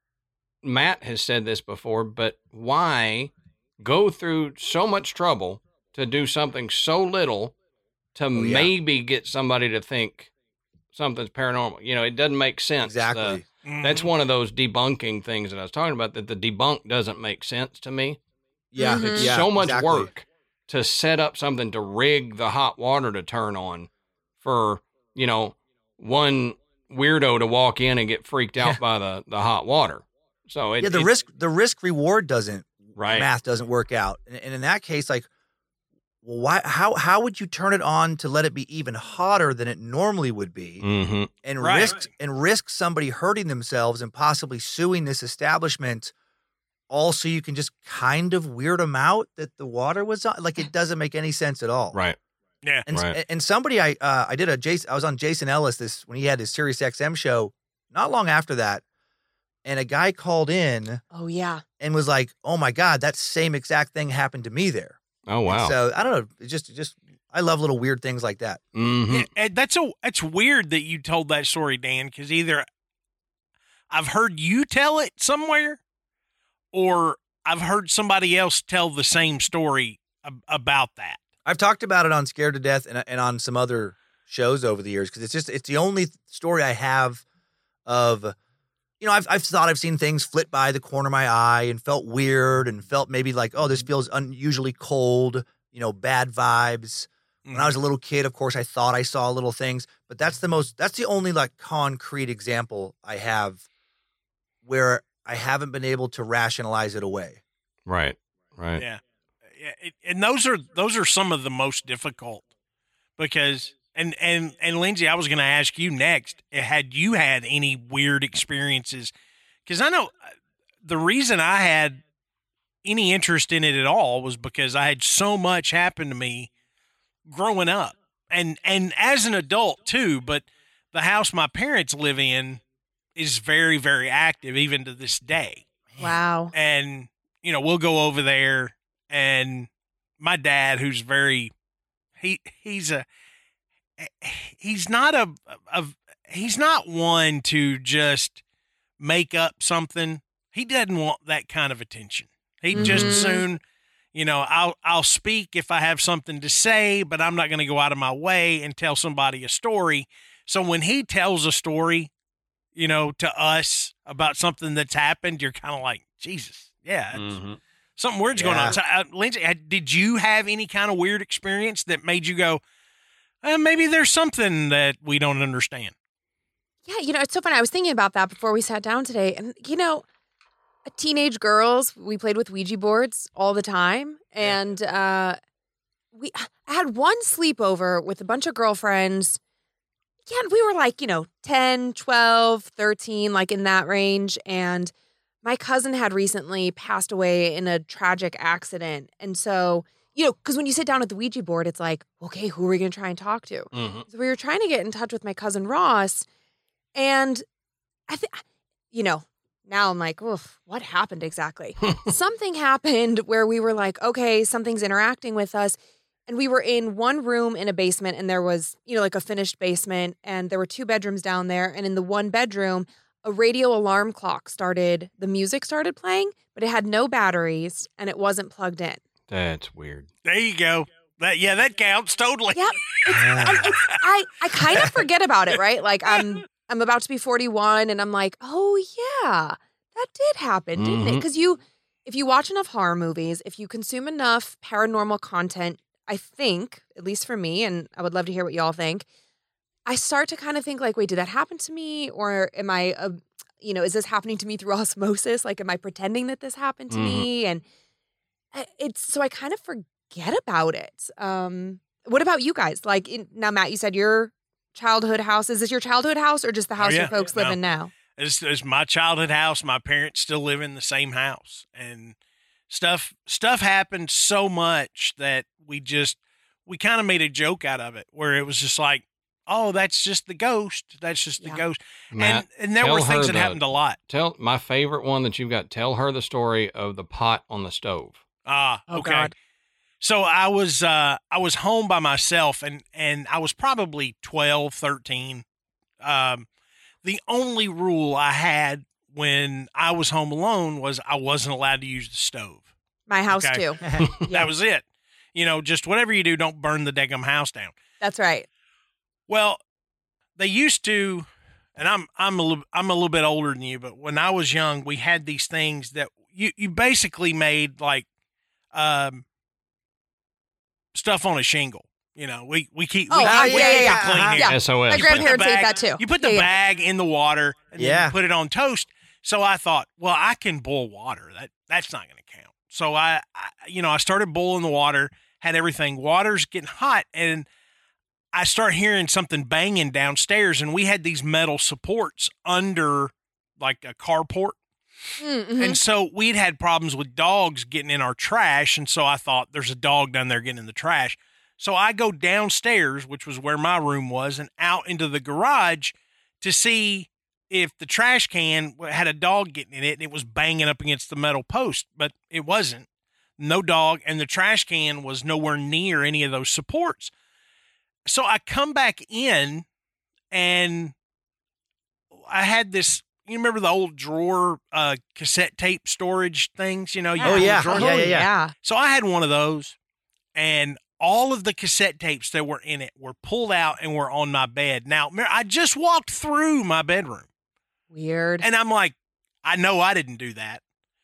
Matt has said this before, but why go through so much trouble to do something so little to Oh, yeah. maybe get somebody to think something's paranormal? You know, it doesn't make sense. Exactly. The- that's one of those debunking things that I was talking about, that the debunk doesn't make sense to me. Yeah. Mhm. It's yeah, so much exactly. work to set up something to rig the hot water to turn on for, you know, one weirdo to walk in and get freaked out Yeah. by the, the hot water. So it, Yeah, the it- risk, the risk reward doesn't, right. math doesn't work out. And, and in that case, like, well, why, how, how would you turn it on to let it be even hotter than it normally would be? Mm-hmm. and Right. risk and risk somebody hurting themselves and possibly suing this establishment, all so you can just kind of weird them out that the water was on? Like, it doesn't make any sense at all. Right. Yeah. And Right. and somebody I uh, I did a Jason I was on Jason Ellis this when he had his Sirius X M show not long after that, and a guy called in Oh, yeah. and was like, "Oh my God, that same exact thing happened to me there." Oh, And wow. so I don't know. It just it just I love little weird things like that. mm-hmm. Yeah, and that's a that's weird that you told that story, Dan, because either I've heard you tell it somewhere, or I've heard somebody else tell the same story ab- about that. I've talked about it on Scared to Death and, and on some other shows over the years because it's just it's the only story I have of, you know, I've I've thought I've seen things flit by the corner of my eye and felt weird and felt maybe like, oh, this feels unusually cold, you know, bad vibes. When I was a little kid, of course, I thought I saw little things, but that's the most that's the only like concrete example I have where I haven't been able to rationalize it away. Right. Right. Yeah, yeah, it, and those are those are some of the most difficult because and and and Lindsay, I was going to ask you next. Had you had any weird experiences? Because I know uh, the reason I had any interest in it at all was because I had so much happen to me growing up, and and as an adult too. But the house my parents live in is very very active even to this day. Wow. And you know, we'll go over there, and my dad, who's very, he he's a, he's not a, a he's not one to just make up something. He doesn't want that kind of attention. He'd just Mhm. soon, you know, I'll I'll speak if I have something to say, but I'm not going to go out of my way and tell somebody a story. So when he tells a story, you know, to us about something that's happened, you're kind of like, Jesus, yeah, it's- Mm-hmm. something weird's going Yeah. on. So, uh, Lindsay, uh, did you have any kind of weird experience that made you go, uh, maybe there's something that we don't understand? Yeah, you know, it's so funny. I was thinking about that before we sat down today. And, you know, teenage girls, we played with Ouija boards all the time. And uh, we I had one sleepover with a bunch of girlfriends. Yeah, we were like, you know, ten, twelve, thirteen, like in that range. And my cousin had recently passed away in a tragic accident. And so, you know, because when you sit down at the Ouija board, it's like, okay, who are we going to try and talk to? Mm-hmm. So we were trying to get in touch with my cousin Ross. And I think, you know, now I'm like, oof, what happened exactly? Something happened where we were like, okay, something's interacting with us. And we were in one room in a basement, and there was, you know, like a finished basement, and there were two bedrooms down there. And in the one bedroom, a radio alarm clock started, the music started playing, but it had no batteries and it wasn't plugged in. That's weird. There you go. That yeah, that counts totally. Yep. It's, and it's, I, I kind of forget about it, right? Like I'm I'm about to be forty-one and I'm like, oh yeah, that did happen, didn't Mhm. it? Because you, if you watch enough horror movies, if you consume enough paranormal content, I think, at least for me, and I would love to hear what y'all think, I start to kind of think like, wait, did that happen to me? Or am I, uh, you know, is this happening to me through osmosis? Like, am I pretending that this happened to Mhm. me? And I- it's, so I kind of forget about it. Um, what about you guys? Like, in, now, Matt, you said your childhood house. Is this your childhood house or just the house yeah. your folks No. live in now? It's, it's my childhood house. My parents still live in the same house, and stuff stuff happened so much that we just we kind of made a joke out of it, where it was just like, oh, that's just the ghost. That's just the Yeah. ghost. Matt, and and there tell were her things that the- happened a lot. Tell my favorite one that you've got. Tell her the story of the pot on the stove. Ah, Oh, okay. God. So I was uh, I was home by myself, and and I was probably twelve, thirteen. Um, the only rule I had when I was home alone was I wasn't allowed to use the stove. My house, Okay. too. Yeah. That was it. You know, just whatever you do, don't burn the daggum house down. That's right. Well, they used to, and I'm I'm a little I'm a little bit older than you, but when I was young, we had these things that you you basically made like um stuff on a shingle. You know, we we keep Oh, we, uh, keep- we yeah, keep yeah, it yeah. clean Uh-huh. here. Yeah. S O S. My You put the grandparents ate bag- that too. You put the Yeah, yeah. bag in the water and then Yeah. you put it on toast. So I thought, well, I can boil water. That that's not going to count. So I, I, you know, I started boiling the water. Had everything. Water's getting hot, and I start hearing something banging downstairs. And we had these metal supports under, like a carport. Mm-hmm. And so we'd had problems with dogs getting in our trash. And so I thought, there's a dog down there getting in the trash. So I go downstairs, which was where my room was, and out into the garage to see if the trash can had a dog getting in it, and it was banging up against the metal post, but it wasn't. No dog, and the trash can was nowhere near any of those supports. So I come back in, and I had this. You remember the old drawer uh, cassette tape storage things? You know, you Oh, put the yeah. drawer- Yeah, yeah, yeah. yeah. So I had one of those, and all of the cassette tapes that were in it were pulled out and were on my bed. Now, Mar- I just walked through my bedroom, Weird. and I'm like, I know I didn't do that.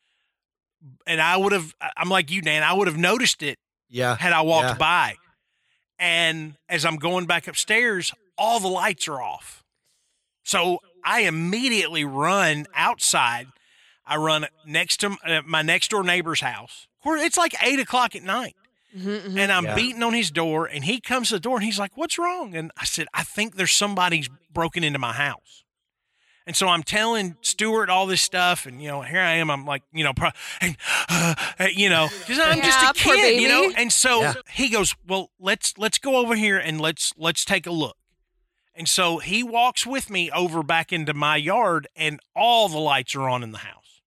And I would have, I'm like you, Dan, I would have noticed it Yeah. had I walked Yeah. by. And as I'm going back upstairs, all the lights are off. So I immediately run outside. I run next to uh, my next door neighbor's house. Of course, it's like eight o'clock at night. Mhm, mhm. And I'm Yeah. beating on his door, and he comes to the door, and he's like, "What's wrong?" And I said, "I think there's somebody's broken into my house." And so I'm telling Stuart all this stuff, and you know, here I am. I'm like, you know, pro- and, uh, you know, because I'm just Yeah, a poor kid, you know. baby. And so Yeah. he goes, "Well, let's let's go over here and let's let's take a look." And so he walks with me over back into my yard, and all the lights are on in the house.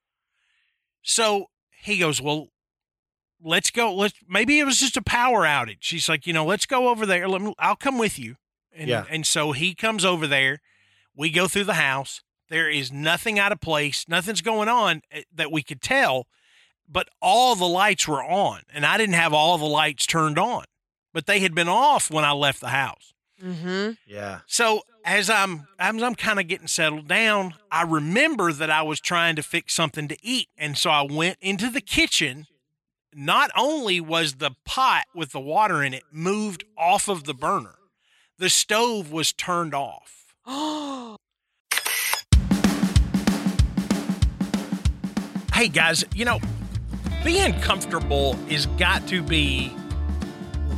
So he goes, "Well, let's go. Let's maybe it was just a power outage." She's like, "You know, let's go over there. Let me, I'll come with you." And, Yeah. and so he comes over there. We go through the house. There is nothing out of place. Nothing's going on eh, that we could tell, but all the lights were on, and I didn't have all the lights turned on, but they had been off when I left the house. Mhm. Yeah. So as I'm as I'm kind of getting settled down, I remember that I was trying to fix something to eat, and so I went into the kitchen. Not only was the pot with the water in it moved off of the burner, the stove was turned off. Oh. Hey guys, you know, being comfortable is got to be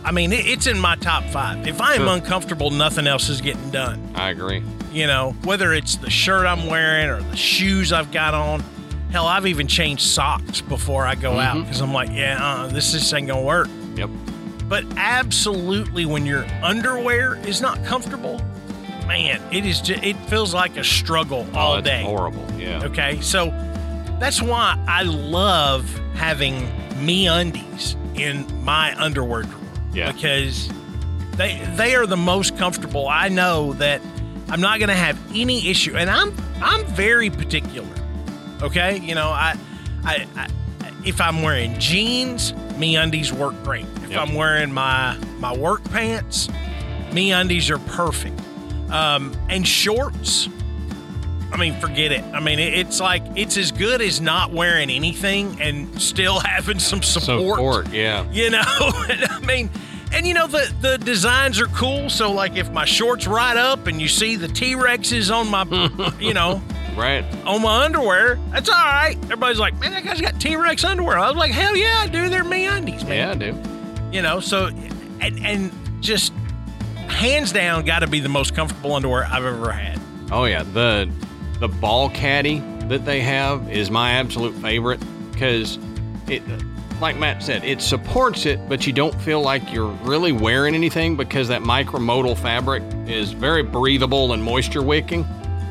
I mean, it, it's in my top five. If I am Sure. uncomfortable, nothing else is getting done. I agree. You know, whether it's the shirt I'm wearing or the shoes I've got on. Hell, I've even changed socks before I go out Mhm. because I'm like, yeah, uh, this just ain't gonna work. Yep. But absolutely, when your underwear is not comfortable, man, it is. Just, it feels like a struggle all oh, that's day. horrible. Yeah. Okay, so that's why I love having MeUndies in my underwear drawer. Yeah. Because they they are the most comfortable. I know that I'm not going to have any issue, and I'm I'm very particular. Okay, you know, I, I, I if I'm wearing jeans, MeUndies work great. If Yep. I'm wearing my my work pants, MeUndies are perfect. Um, and shorts, I mean, forget it. I mean, it, it's like it's as good as not wearing anything and still having some support. Support, yeah. You know, I mean, and you know the the designs are cool. So like, if my shorts right up and you see the T-Rexes on my, you know, Right. on my underwear, that's all right. Everybody's like, man, that guy's got T-Rex underwear. I was like, hell yeah, I do. They're MeUndies, man. Yeah, I do. You know, so and and just hands down, got to be the most comfortable underwear I've ever had. Oh yeah, the the ball caddy that they have is my absolute favorite because it, like Matt said, it supports it, but you don't feel like you're really wearing anything because that micromodal fabric is very breathable and moisture wicking,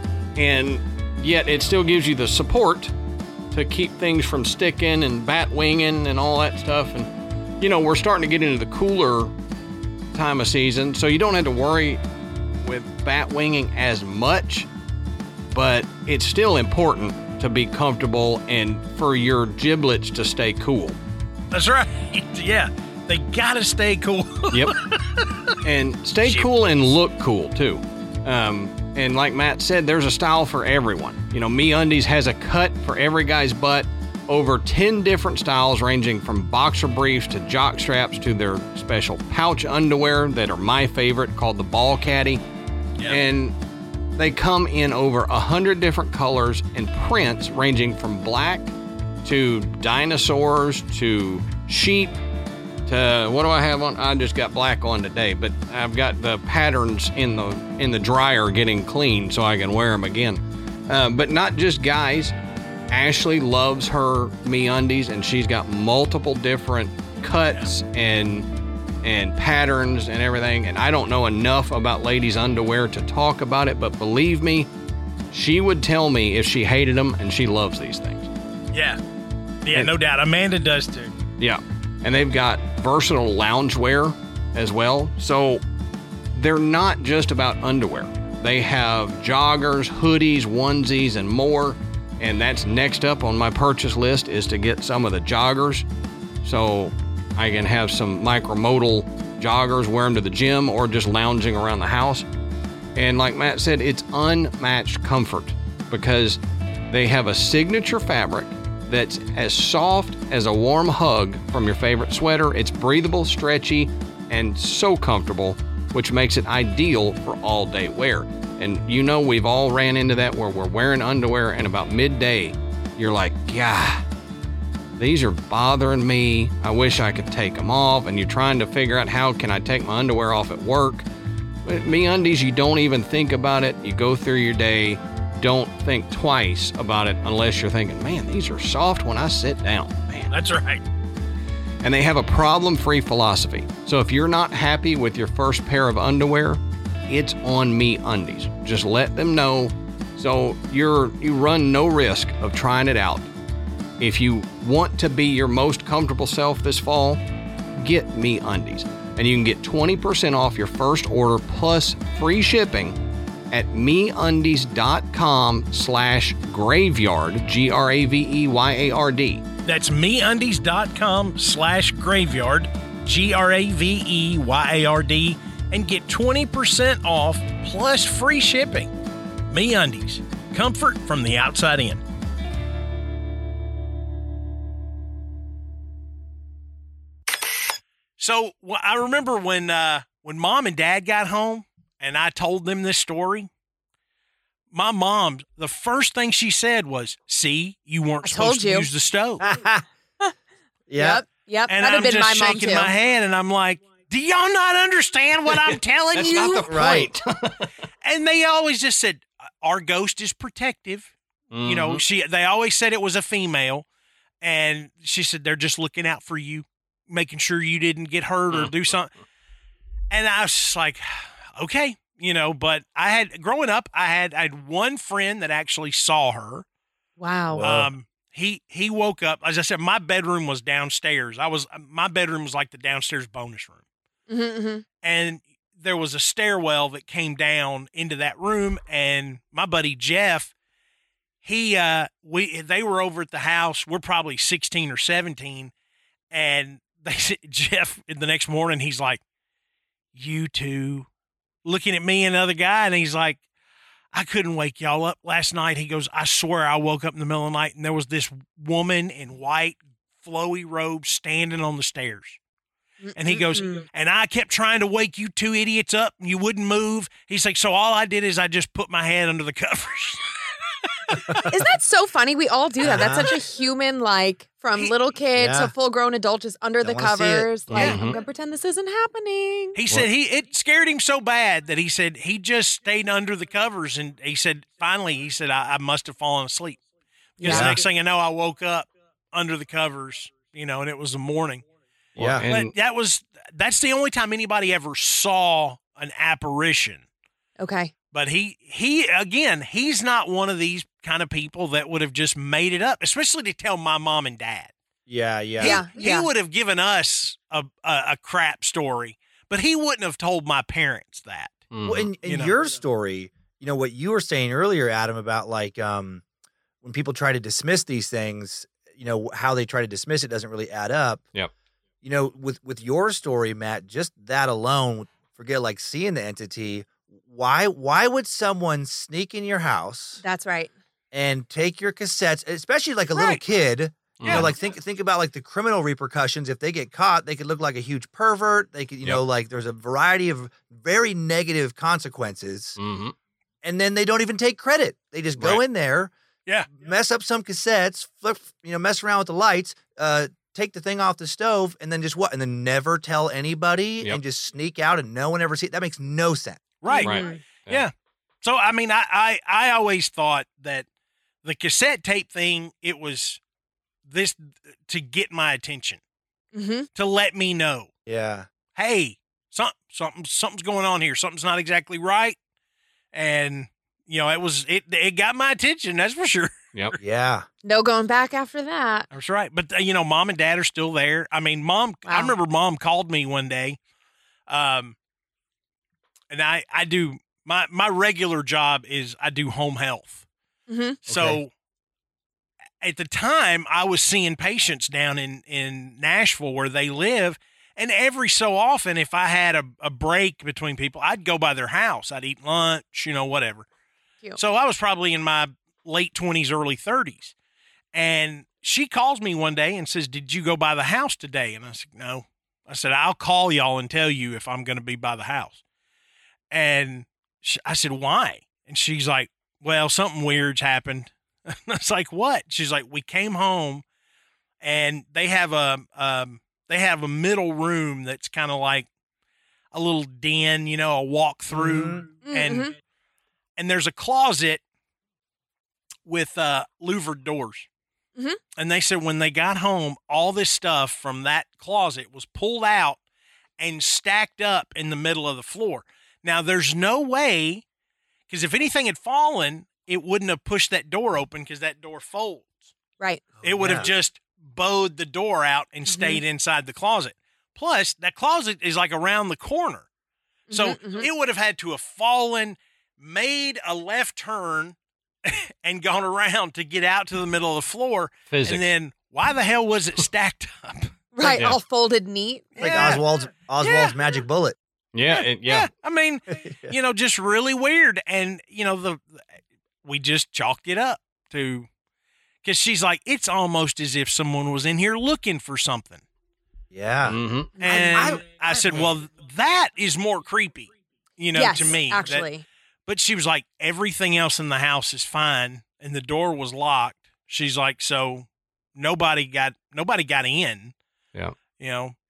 and yet it still gives you the support to keep things from sticking and bat winging and all that stuff. And you know, we're starting to get into the cooler time of season, so you don't have to worry with bat winging as much, but it's still important to be comfortable and for your giblets to stay cool. That's right. Yeah, they gotta stay cool. Yep. And stay cool and look cool too. Um, and like Matt said, there's a style for everyone. You know, MeUndies has a cut for every guy's butt. Over ten different styles ranging from boxer briefs to jock straps to their special pouch underwear that are my favorite called the ball caddy. Yeah. And they come in over a hundred different colors and prints ranging from black to dinosaurs to sheep to what do I have on? I just got black on today, but I've got the patterns in the in the dryer getting clean so I can wear them again. Uh, but not just guys. Ashley loves her MeUndies, and she's got multiple different cuts and and patterns and everything. And I don't know enough about ladies' underwear to talk about it, but believe me, she would tell me if she hated them, and she loves these things. Yeah, yeah, And- no doubt. Amanda does too. Yeah, and they've got versatile loungewear as well. So they're not just about underwear. They have joggers, hoodies, onesies, and more. And that's next up on my purchase list is to get some of the joggers so I can have some micromodal joggers, wear them to the gym or just lounging around the house. And like Matt said, it's unmatched comfort because they have a signature fabric that's as soft as a warm hug from your favorite sweater. It's breathable, stretchy, and so comfortable, which makes it ideal for all day wear. And you know, we've all ran into that where we're wearing underwear and about midday, you're like, yeah, these are bothering me. I wish I could take them off. And you're trying to figure out how can I take my underwear off at work. But MeUndies, you don't even think about it. You go through your day. Don't think twice about it unless you're thinking, man, these are soft when I sit down, man. That's right. And they have a problem-free philosophy. So if you're not happy with your first pair of underwear, it's on MeUndies. Just let them know so you're you run no risk of trying it out. If you want to be your most comfortable self this fall, get MeUndies. And you can get twenty percent off your first order plus free shipping at MeUndies.com slash graveyard, G R A V E Y A R D. That's MeUndies.com slash graveyard, G R A V E Y A R D, and get twenty percent off plus free shipping. MeUndies, comfort from the outside in. So wh- I remember when uh, when Mom and Dad got home and I told them this story. My mom, the first thing she said was, "See, you weren't I supposed told to you." use the stove." yeah. Yep. Yep. And That'd I'm have been just my mom shaking too. my head, and I'm like, Do y'all not understand what I'm telling That's you? not the Right. point. And they always just said, our ghost is protective. You know, Mhm. she. They always said it was a female. And she said, they're just looking out for you, making sure you didn't get hurt or do something. And I was just like, okay, you know, but I had, growing up, I had, I had one friend that actually saw her. Wow. Whoa. Um, he, he woke up, as I said, my bedroom was downstairs. I was, my bedroom was like the downstairs bonus room. Mm-hmm, mm-hmm. And there was a stairwell that came down into that room. And my buddy Jeff, he, uh, we, they were over at the house. We're probably sixteen or seventeen. And they said, Jeff, the next morning, he's like, you two, looking at me and another guy. And he's like, I couldn't wake y'all up last night. He goes, I swear I woke up in the middle of the night and there was this woman in white flowy robes standing on the stairs. And he goes, Mm-mm. and I kept trying to wake you two idiots up and you wouldn't move. He's like, so all I did is I just put my head under the covers. Isn't that so funny? We all do that. That's Uh-huh. such a human, like, from He- little kid Yeah. to full grown adult, just under Don't the wanna see it. covers. Like, Mhm. I'm gonna pretend this isn't happening. He said he it scared him so bad that he said he just stayed under the covers. And he said, finally, he said, I, I must have fallen asleep. Because Yeah. the next thing I know, I woke up under the covers, you know, and it was the morning. Yeah. And But that was, that's the only time anybody ever saw an apparition. Okay. But he, he, again, he's not one of these kind of people that would have just made it up, especially to tell my mom and dad. Yeah, yeah. Yeah. He, he would have given us a, a, a crap story, but he wouldn't have told my parents that. Mhm. Well, in, in You know. your story, you know, what you were saying earlier, Adam, about like um, when people try to dismiss these things, you know, how they try to dismiss it doesn't really add up. Yep. You know, with with your story, Matt, just that alone, forget like seeing the entity. Why why would someone sneak in your house That's right. and take your cassettes, especially like a little Right. kid? You Yeah. know, like think think about like the criminal repercussions. If they get caught, they could look like a huge pervert. They could, you Yep. know, like there's a variety of very negative consequences. Mhm. And then they don't even take credit. They just go Right. in there, Yeah. mess up some cassettes, flip, you know, mess around with the lights, uh, take the thing off the stove, and then just what? And then never tell anybody Yep. and just sneak out and no one ever see it. That makes no sense. Right. Right. Mhm. Yeah. So, I mean, I, I, I always thought that the cassette tape thing, it was this to get my attention, Mm-hmm. to let me know, Yeah. hey, some, something, something's going on here. Something's not exactly right. And, you know, it was, it, it got my attention. That's for sure. Yep. Yeah. No going back after that. That's right. But, uh, you know, mom and dad are still there. I mean, mom, I Wow. remember mom called me one day. Um, and I, I do my, my regular job is I do home health. Mm-hmm. So Okay. at the time I was seeing patients down in, in Nashville where they live. And every so often, if I had a, a break between people, I'd go by their house. I'd eat lunch, you know, whatever. Cute. So I was probably in my late twenties, early thirties. And she calls me one day and says, did you go by the house today? And I said, no. I said, I'll call y'all and tell you if I'm going to be by the house. And she, I said, why? And she's like, well, something weird's happened. I was like, what? She's like, we came home and they have a, um, they have a middle room that's kind of like a little den, you know, a walk through. Mm-hmm. And, and there's a closet with uh, louvered doors. Mhm. And they said when they got home, all this stuff from that closet was pulled out and stacked up in the middle of the floor. Now, there's no way, because if anything had fallen, it wouldn't have pushed that door open because that door folds. Right. It would Yeah. have just bowed the door out and stayed inside the closet. Plus, that closet is like around the corner. So Mhm, mhm. it would have had to have fallen, made a left turn, and gone around to get out to the middle of the floor. Physics. And then why the hell was it stacked up? Right. Yeah. All folded neat. Like Yeah. Oswald's Oswald's magic bullet. yeah. It, yeah. I mean, you know, just really weird. And, you know, the we just chalked it up to, because she's like, it's almost as if someone was in here looking for something. Yeah. hmm And I, I- said, well, that is more creepy, you know, yes, to me. That- actually. but she was like, everything else in the house is fine. And the door was locked. She's like, so nobody got, nobody got in. Yeah. You know,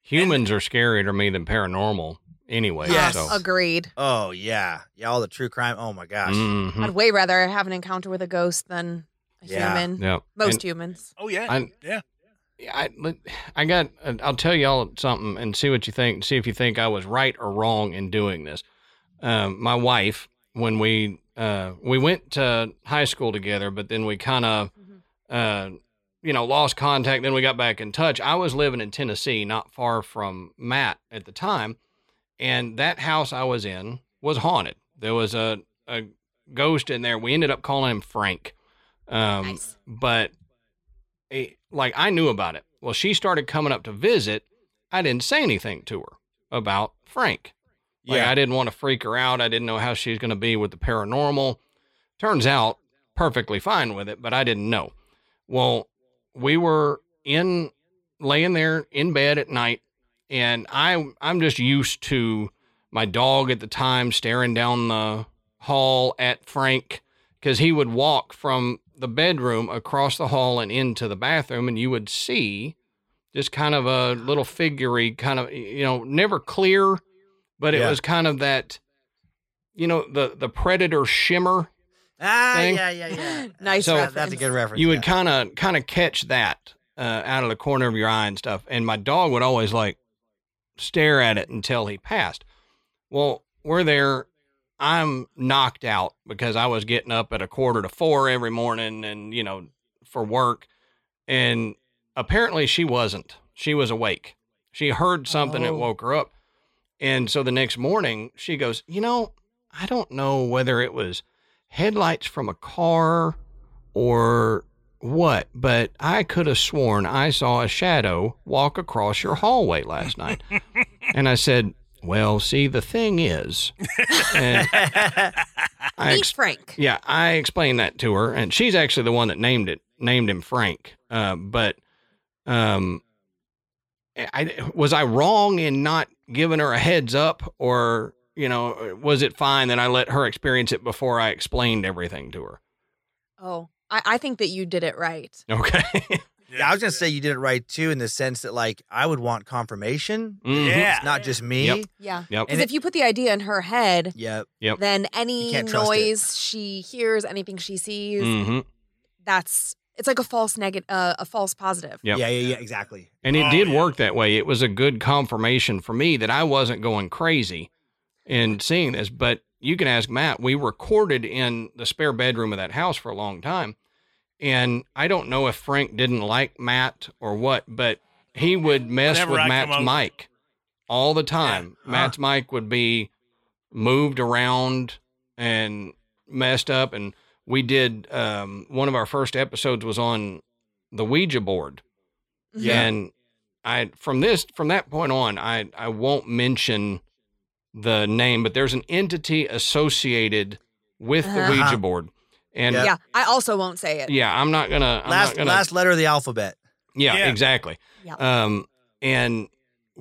humans are scarier to me than paranormal anyway. Yes. So. Agreed. Oh yeah, yeah. All the true crime. Oh my gosh. Mhm. I'd way rather have an encounter with a ghost than a Yeah. human. Yep. Most And humans. Oh yeah, I- yeah. I, I got, I'll tell y'all something and see what you think, see if you think I was right or wrong in doing this. Um, my wife, when we, uh, we went to high school together, but then we kind of, uh, you know, lost contact. Then we got back in touch. I was living in Tennessee, not far from Matt at the time. And that house I was in was haunted. There was a, a ghost in there. We ended up calling him Frank. Um, Nice. but it, like I knew about it. Well, she started coming up to visit. I didn't say anything to her about Frank. Like, Yeah. I didn't want to freak her out. I didn't know how she's going to be with the paranormal. Turns out perfectly fine with it, but I didn't know. Well, we were in laying there in bed at night, and I I'm just used to my dog at the time staring down the hall at Frank, because he would walk from the bedroom across the hall and into the bathroom, and you would see just kind of a little figurey, kind of, you know, never clear, but it Yeah. was kind of that, you know, the the Predator shimmer. Ah, thing. yeah, yeah, yeah. Nice So- reference. That's a good reference. You would yeah. kind of kind of catch that uh, out of the corner of your eye and stuff. And my dog would always like stare at it until he passed. Well, we're there. I'm knocked out because I was getting up at a quarter to four every morning and, you know, for work. And apparently she wasn't. She was awake. She heard something that Oh. woke her up. And so the next morning she goes, you know, I don't know whether it was headlights from a car or what, but I could have sworn I saw a shadow walk across your hallway last night. And I said, well, see, the thing is, and I Meet ex- Frank. yeah, I explained that to her, and she's actually the one that named it, named him Frank. Uh, but, um, I, was I wrong in not giving her a heads up, or, you know, was it fine that I let her experience it before I explained everything to her? Oh, I, I think that you did it right. Okay. Yeah, I was gonna say you did it right too, in the sense that like I would want confirmation. Mhm. Yeah. It's not just me. Yep. Yeah. Yep. Because And if you put the idea in her head, Yeah. then You any can't trust it. noise she hears, anything she sees, hmm that's it's like a false negative, uh, a false positive. Yep. Yeah, yeah, yeah, exactly. And it Oh, did yeah. work that way. It was a good confirmation for me that I wasn't going crazy in seeing this. But you can ask Matt. We recorded in the spare bedroom of that house for a long time. And I don't know if Frank didn't like Matt or what, but he would mess Whenever with I come Matt's over. mic all the time. Huh. Matt's mic would be moved around and messed up. And we did, um, one of our first episodes was on the Ouija board. Yeah. And I, from this, from that point on, I, I won't mention the name, but there's an entity associated with the Uh-huh. Ouija board. And Yep. Yeah, I also won't say it. yeah, I'm not gonna. I'm last not gonna, last letter of the alphabet. Yeah, Yeah. exactly. Yep. Um, and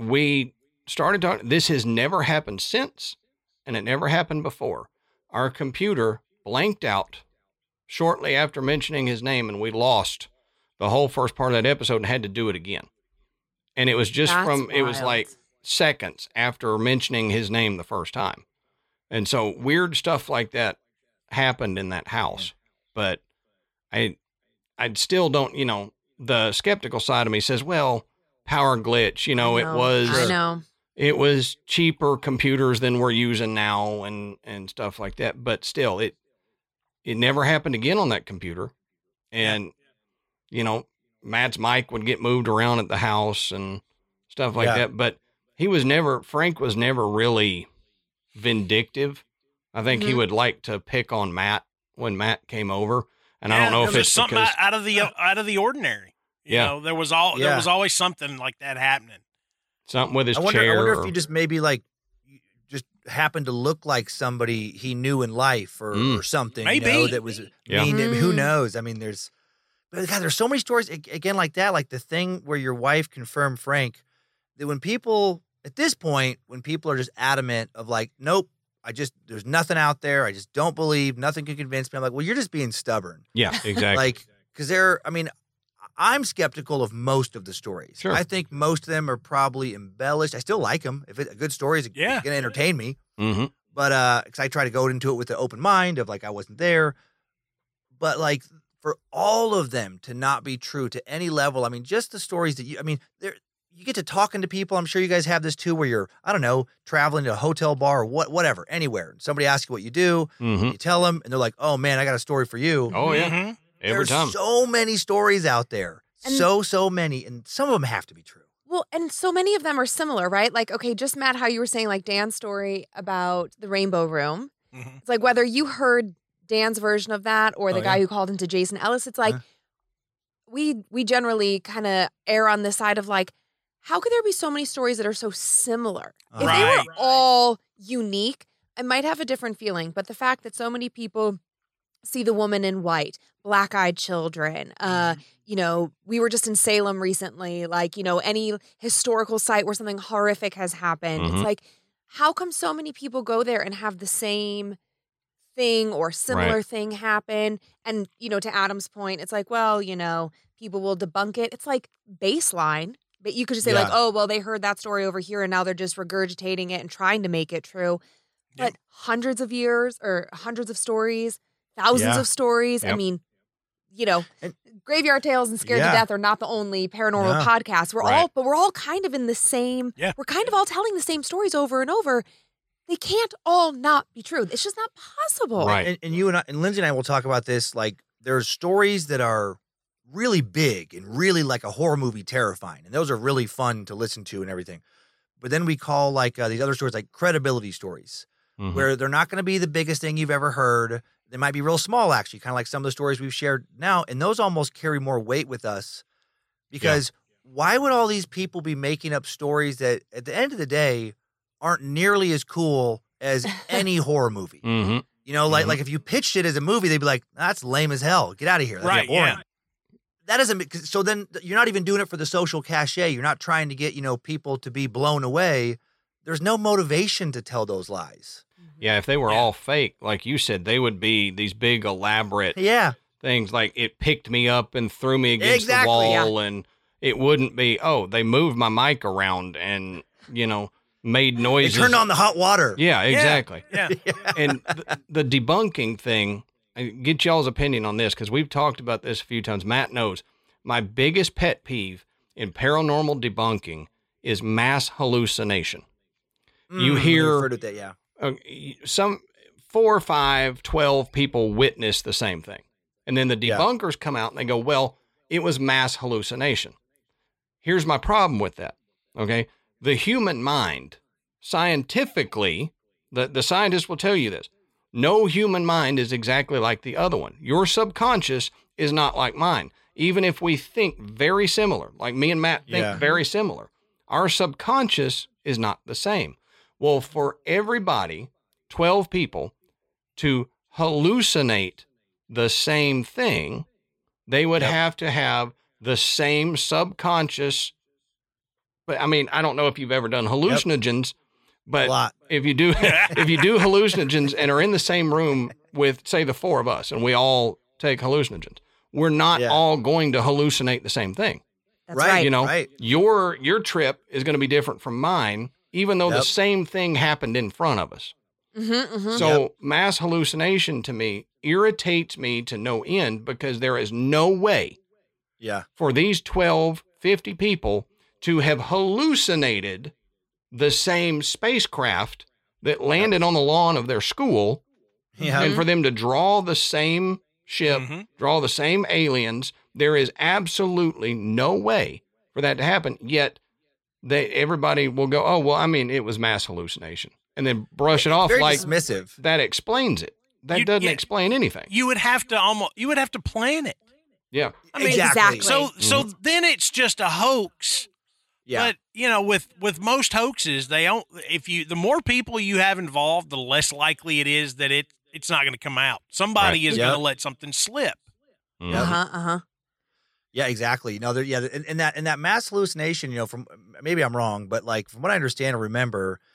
we started talking. This has never happened since, and it never happened before. Our computer blanked out shortly after mentioning his name, and we lost the whole first part of that episode and had to do it again. And it was just That's from. It was wild. like seconds after mentioning his name the first time, and so weird stuff like that happened in that house. But I, I still don't, you know, the skeptical side of me says, well, power glitch, you know, I it was, I know. it was cheaper computers than we're using now and, and stuff like that. But still, it, it never happened again on that computer. And, you know, Matt's mic would get moved around at the house and stuff like Yeah. that. But he was never, Frank was never really vindictive. I think he Mhm. would like to pick on Matt when Matt came over. And I Yeah, don't know there if was it's something because, out- out of the out of the ordinary. You Yeah. know, there was all Yeah. there was always something like that happening. something with his I wonder. chair. I wonder or- if you just maybe like you just happened to look like somebody he knew in life or, Mm. or something. You Maybe. know, that was Yeah. mean. Who Mm. knows? I mean, there's. But God, there's so many stories ag- again like that. Like the thing where your wife confirmed Frank. That when people at this point, when people are just adamant of like, nope, I just there's nothing out there. I just don't believe. Nothing can convince me. I'm like, well, you're just being stubborn. yeah, exactly. Like, because they're, I mean, I'm skeptical of most of the stories. Sure. I think most of them are probably embellished. I still like them. If it's a good story, it's Yeah. going to entertain me. Mm-hmm. But uh, because I try to go into it with an open mind of like I wasn't there. But like for all of them to not be true to any level, I mean, just the stories that you, I mean, there you get to talking to people. I'm sure you guys have this too, where you're, I don't know, traveling to a hotel bar or what, whatever, anywhere. Somebody asks you what you do, Mm-hmm. you tell them, and they're like, "Oh man, I got a story for you." Oh yeah, Mhm. every There's time. so many stories out there, And- so so many, and some of them have to be true. Well, and so many of them are similar, right? Like, okay, just Matt, how you were saying, like Dan's story about the Rainbow Room. Mhm. It's like whether you heard Dan's version of that or the Oh, guy yeah. who called into Jason Ellis, it's like Uh-huh. we we generally kind of err on the side of like, how could there be so many stories that are so similar? If they were Right. all unique, I might have a different feeling. But the fact that so many people see the woman in white, black-eyed children, uh, you know, we were just in Salem recently, like, you know, any historical site where something horrific has happened. Mhm. It's like, how come so many people go there and have the same thing or similar Right. thing happen? And, you know, to Adam's point, it's like, well, you know, people will debunk it. It's like baseline. But you could just say, like, Yeah. oh, well, they heard that story over here and now they're just regurgitating it and trying to make it true. Yep. But hundreds of years or hundreds of stories, thousands Yeah. of stories. I Yep. mean, you know, And- Graveyard Tales and Scared Yeah. to Death are not the only paranormal No. podcasts. We're Right. all, but we're all kind of in the same, Yeah. we're kind of all telling the same stories over and over. They can't all not be true. It's just not possible. Right. And, and you and I, and Lindsay and I will talk about this. Like, there's stories that are really big and really like a horror movie terrifying, and those are really fun to listen to and everything. But then we call like uh, these other stories like credibility stories, Mhm. where they're not going to be the biggest thing you've ever heard. They might be real small, actually, kind of like some of the stories we've shared now, and those almost carry more weight with us because why would all these people be making up stories that, at the end of the day, aren't nearly as cool as any horror movie? Mhm. You know, like Mhm. like if you pitched it as a movie, they'd be like, "That's lame as hell. Get out of here. That's Right, boring." yeah. That doesn't. make- So then you're not even doing it for the social cachet. You're not trying to get you know people to be blown away. There's no motivation to tell those lies. Yeah, if they were Yeah. all fake, like you said, they would be these big elaborate Yeah, things like it picked me up and threw me against Exactly, the yeah. wall, and it wouldn't be, oh, they moved my mic around and, you know, made they noises. turned on the hot water. Yeah, exactly. Yeah. And the, the debunking thing, I get y'all's opinion on this because we've talked about this a few times. Matt knows my biggest pet peeve in paranormal debunking is mass hallucination. You Mm, hear- referred to that, yeah. Uh, some four, five, twelve people witness the same thing. And then the Yeah. debunkers come out and they go, well, it was mass hallucination. Here's my problem with that. Okay. The human mind, scientifically, the, the scientists will tell you this. No human mind is exactly like the other one. Your subconscious is not like mine. Even if we think very similar, like me and Matt think Yeah. very similar, our subconscious is not the same. Well, for everybody, twelve people, to hallucinate the same thing, they would Yep. have to have the same subconscious. But I mean, I don't know if you've ever done hallucinogens, A but lot. if you do, if you do hallucinogens and are in the same room with, say, the four of us, and we all take hallucinogens, we're not Yeah. all going to hallucinate the same thing. That's Right, right. You know, right. your your trip is going to be different from mine, even though the Yep. same thing happened in front of us. Mm-hmm, mm-hmm. So mass hallucination to me irritates me to no end because there is no way Yeah. for these twelve, fifty people to have hallucinated the same spacecraft that landed on the lawn of their school, Yeah. and for them to draw the same ship, Mhm. draw the same aliens. There is absolutely no way for that to happen. Yet they everybody will go, oh, well, I mean, it was mass hallucination, and then brush it off Very like dismissive. that explains it. That You- doesn't yeah. explain anything. You would have to almost you would have to plan it. Yeah. I mean, Exactly. so so then it's just a hoax. Yeah. But you know, with with most hoaxes, they don't. If you the more people you have involved, the less likely it is that it it's not going to come out. Somebody Right. is Yep. going to let something slip. Mhm. Yeah. Uh-huh, uh-huh. Yeah, exactly. No, there, yeah, and, and that and that mass hallucination, you know, from maybe I'm wrong, but like from what I understand or remember,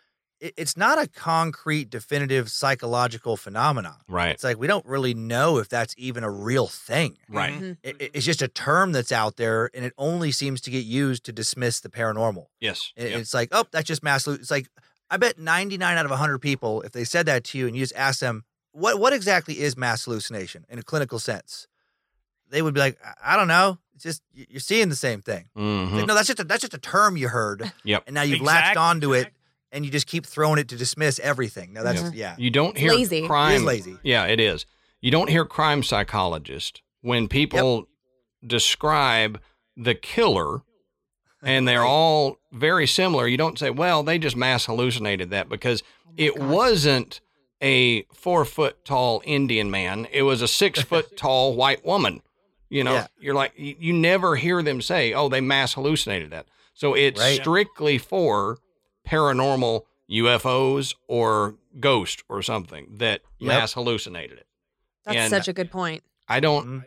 it, it's not a concrete, definitive psychological phenomenon. Right. It's like we don't really know if that's even a real thing. Right. Mhm. It, it- it's just a term that's out there, and it only seems to get used to dismiss the paranormal. Yes. And Yep. It's like, oh, that's just mass. hallu- It's like, I bet ninety-nine out of one hundred people, if they said that to you and you just ask them, what what exactly is mass hallucination in a clinical sense? They would be like, I I don't know. It's just y- you're seeing the same thing. It's Mhm. like, no, that's just a, that's just a term you heard, Yep. and now you've latched Exactly. onto it, and you just keep throwing it to dismiss everything. No, that's Mhm. yeah, You don't It's hear lazy. It is crime. lazy. Yeah, it is. You don't hear crime psychologists when people describe the killer and they're Right. all very similar. You don't say, well, they just mass hallucinated that because it gosh. wasn't a four foot tall Indian man. It was a six foot tall white woman. You know, Yeah. you're like, you, you never hear them say, oh, they mass hallucinated that. So it's Right. strictly for paranormal U F Os or ghost or something that Yep. mass hallucinated it. That's And such a good point. I don't, Mhm.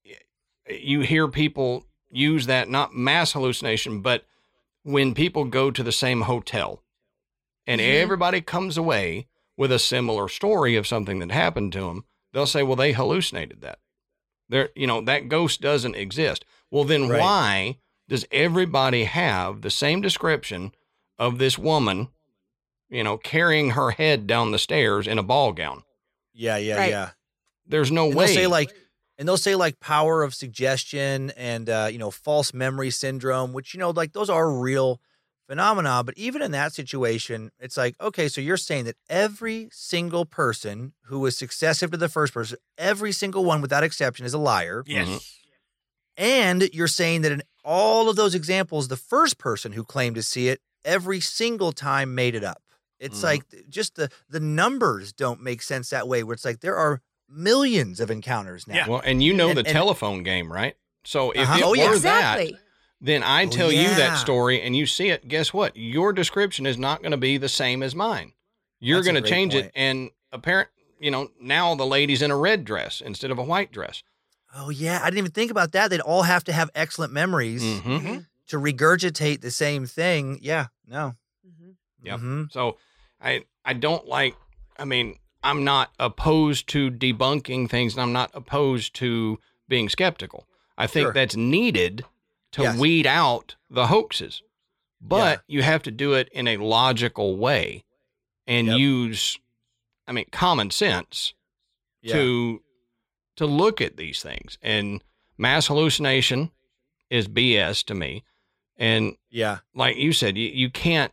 you hear people use that, not mass hallucination, but when people go to the same hotel and Mhm. everybody comes away with a similar story of something that happened to them, they'll say, well, they hallucinated that. There, you know, that ghost doesn't exist. Well, then Right. why does everybody have the same description of this woman, you know, carrying her head down the stairs in a ball gown? Yeah, yeah, Right. yeah. There's no And way. they'll say like, and they'll say like power of suggestion and uh, you know, false memory syndrome, which you know, like those are real phenomena. But even in that situation, it's like, okay, so you're saying that every single person who was successive to the first person, every single one without exception, is a liar. Yes. Mhm. And you're saying that in all of those examples, the first person who claimed to see it every single time made it up. It's Mhm. like just the the numbers don't make sense that way. Where it's like there are millions of encounters now. Yeah. Well, and you know And- the and- telephone game, right? So if Uh-huh. it Oh, were yeah. Exactly. that, then I Oh, tell you yeah. that story and you see it, guess what? Your description is not going to be the same as mine. You're That's a going to great change point. it. And apparent, you know, now the lady's in a red dress instead of a white dress. Oh yeah, I didn't even think about that. They'd all have to have excellent memories Mhm. to regurgitate the same thing. Yeah, no. Mhm. Yep. Mhm. So I, I don't like, I mean, I'm not opposed to debunking things and I'm not opposed to being skeptical. I think Sure. that's needed to Yes. weed out the hoaxes, but you have to do it in a logical way and Yep. use, I mean, common sense Yeah. to, to look at these things. And mass hallucination is B S to me. And Yeah. like you said, you, you can't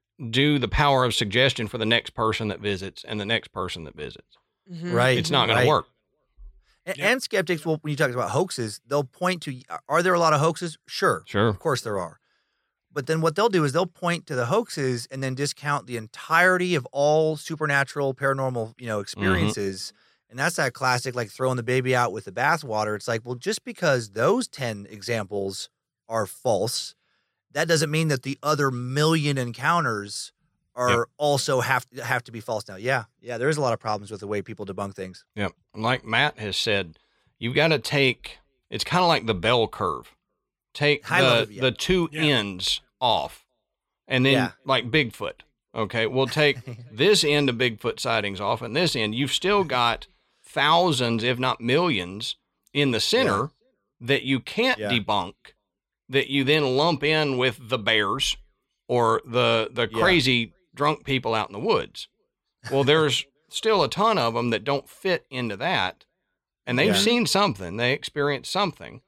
do the power of suggestion for the next person that visits and the next person that visits. Mhm. Right. It's not going right. to work. And, Yep. and skeptics will, when you talk about hoaxes, they'll point to, are there a lot of hoaxes? Sure. Sure. Of course there are. But then what they'll do is they'll point to the hoaxes and then discount the entirety of all supernatural, paranormal, you know, experiences. And that's that classic, like throwing the baby out with the bathwater. It's like, well, just because those ten examples are false, that doesn't mean that the other million encounters are Yep. also have have to be false now. Yeah. Yeah. There's a lot of problems with the way people debunk things. Yep. And like Matt has said, you've got to take, it's kind of like the bell curve. Take I the, love it, yeah. the two Yeah. ends off and then Yeah. like Bigfoot. Okay. We'll take this end of Bigfoot sightings off and this end. You've still got thousands, if not millions in the center that you can't Yeah. debunk, that you then lump in with the bears or the, the Yeah. crazy drunk people out in the woods. Well, there's still a ton of them that don't fit into that. And they've Yeah. seen something, they experienced something.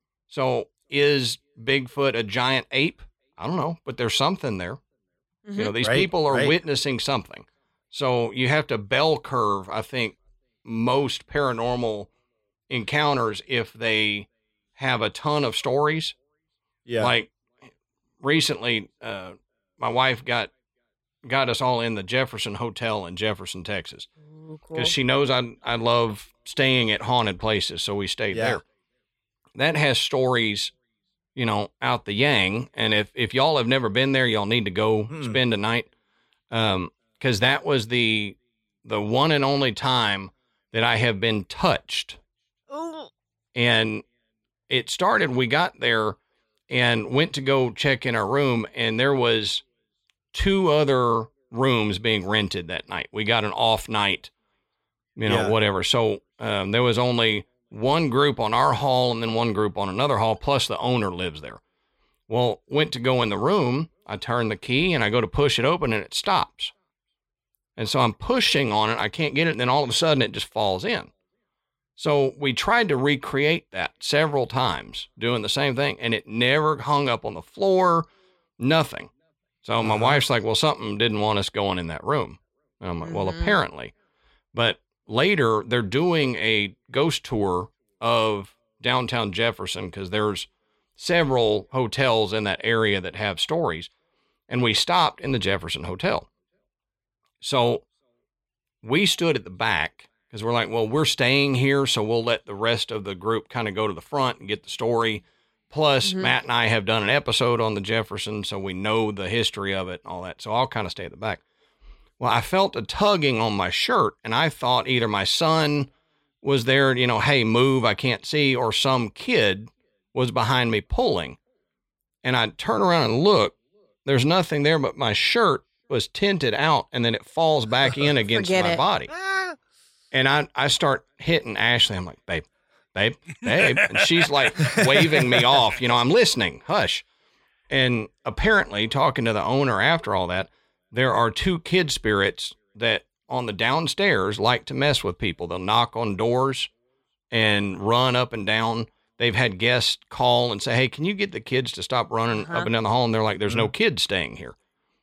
So is Bigfoot a giant ape? I don't know, but there's something there. Mhm. You know, these Right, people are right. witnessing something. So you have to bell curve, I think, most paranormal encounters if they have a ton of stories. Yeah. Like recently, uh, my wife got got us all in the Jefferson Hotel in Jefferson, Texas, Ooh, cool. because she knows I I love staying at haunted places, so we stayed Yeah. there. That has stories, you know, out the yang. And if if y'all have never been there, y'all need to go Mm-mm. spend a night, um, because that was the the one and only time that I have been touched. Ooh. And it started, we got there and went to go check in our room, and there was two other rooms being rented that night. We got an off night, you know, Yeah. whatever. So um, there was only one group on our hall and then one group on another hall, plus the owner lives there. Well, went to go in the room. I turn the key and I go to push it open and it stops. And so I'm pushing on it. I can't get it. And then all of a sudden it just falls in. So we tried to recreate that several times, doing the same thing, and it never hung up on the floor, nothing. So my Uh-huh. wife's like, well, something didn't want us going in that room. And I'm like, well, Mhm. apparently. But later they're doing a ghost tour of downtown Jefferson because there's several hotels in that area that have stories. And we stopped in the Jefferson Hotel. So we stood at the back because we're like, well, we're staying here, so we'll let the rest of the group kind of go to the front and get the story. Plus, Mhm. Matt and I have done an episode on the Jefferson, so we know the history of it and all that. So I'll kind of stay at the back. Well, I felt a tugging on my shirt, and I thought either my son was there, you know, hey, move, I can't see, or some kid was behind me pulling. And I turn around and look. There's nothing there, but my shirt was tinted out, and then it falls back in against Forget my it. body. And I, I start hitting Ashley. I'm like, babe, babe, babe. And she's like waving me off. You know, I'm listening. Hush. And apparently, talking to the owner after all that, there are two kid spirits that on the downstairs like to mess with people. They'll knock on doors and run up and down. They've had guests call and say, hey, can you get the kids to stop running Uh-huh. up and down the hall? And they're like, there's no kids staying here.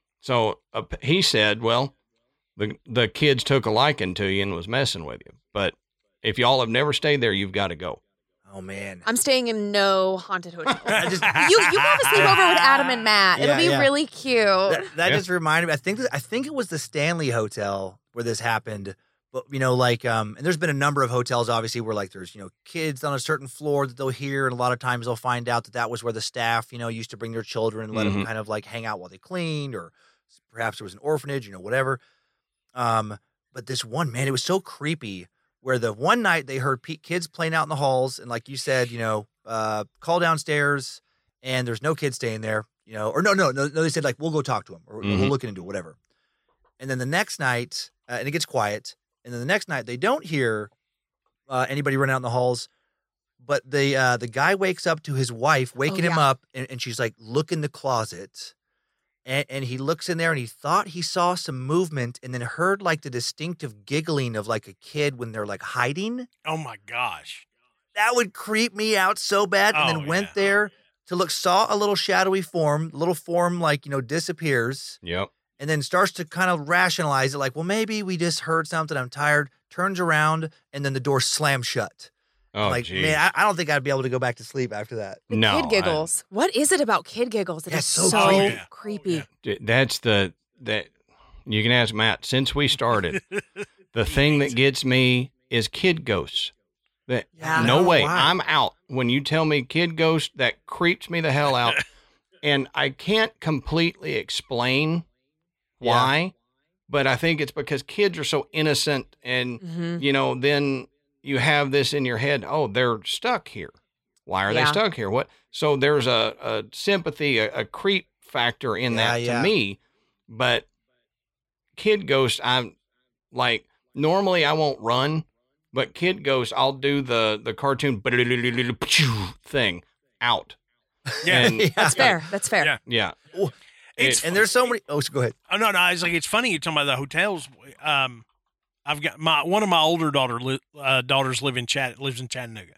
So uh, he said, well, the the kids took a liking to you and was messing with you. But if y'all have never stayed there, you've got to go. Oh man. I'm staying in no haunted hotels. I just you you have a sleepover with Adam and Matt. It'll Yeah, be yeah. really cute. that, that Yeah. just reminded me. I think I think it was the Stanley Hotel where this happened. But you know, like, um, and there's been a number of hotels, obviously, where like there's you know kids on a certain floor that they'll hear, and a lot of times they'll find out that that was where the staff, you know, used to bring their children and let them Mhm. kind of like hang out while they cleaned, or perhaps there was an orphanage, you know, whatever. Um, but this one, man, it was so creepy. Where the one night they heard pe- kids playing out in the halls, and like you said, you know, uh, call downstairs, and there's no kids staying there, you know, or no, no, no, no. They said like we'll go talk to them, or Mhm. we'll look into it, whatever. And then the next night, uh, and it gets quiet. And then the next night, they don't hear uh, anybody running out in the halls, but the uh, the guy wakes up to his wife waking him yeah. up, and, and she's like, "Look in the closet," and, and he looks in there, and he thought he saw some movement, and then heard like the distinctive giggling of like a kid when they're like hiding. Oh my gosh. That would creep me out so bad. And Oh, then went yeah. there to look, saw a little shadowy form, little form like you know disappears. Yep. And then starts to kind of rationalize it like, well, maybe we just heard something. I'm tired. Turns around, and then the door slams shut. Oh, like, geez. man, I, I don't think I'd be able to go back to sleep after that. The no, kid I- giggles. What is it about kid giggles that Yeah, is so so, creepy. Yeah. creepy? Yeah. D- That's the that you can ask Matt. Since we started, the thing that gets me is kid ghosts. That Yeah. no No, way, why? I'm out. When you tell me kid ghost, that creeps me the hell out, and I can't completely explain Yeah. why, but I think it's because kids are so innocent, and Mm-hmm. you know, then you have this in your head. Oh, they're stuck here. Why are Yeah. they stuck here? What? So there's a, a sympathy, a, a creep factor in Yeah, that yeah. to me. But kid ghost, I'm like, normally I won't run, but kid ghost, I'll do the the cartoon thing out. Yeah. And Yeah. That's fair. That's fair. Yeah. yeah, It's And there's so many. Oh, so go ahead. Oh no, no, it's like it's funny you're talking about the hotels. Um, I've got my one of my older daughter li- uh, daughters live in Chat lives in Chattanooga,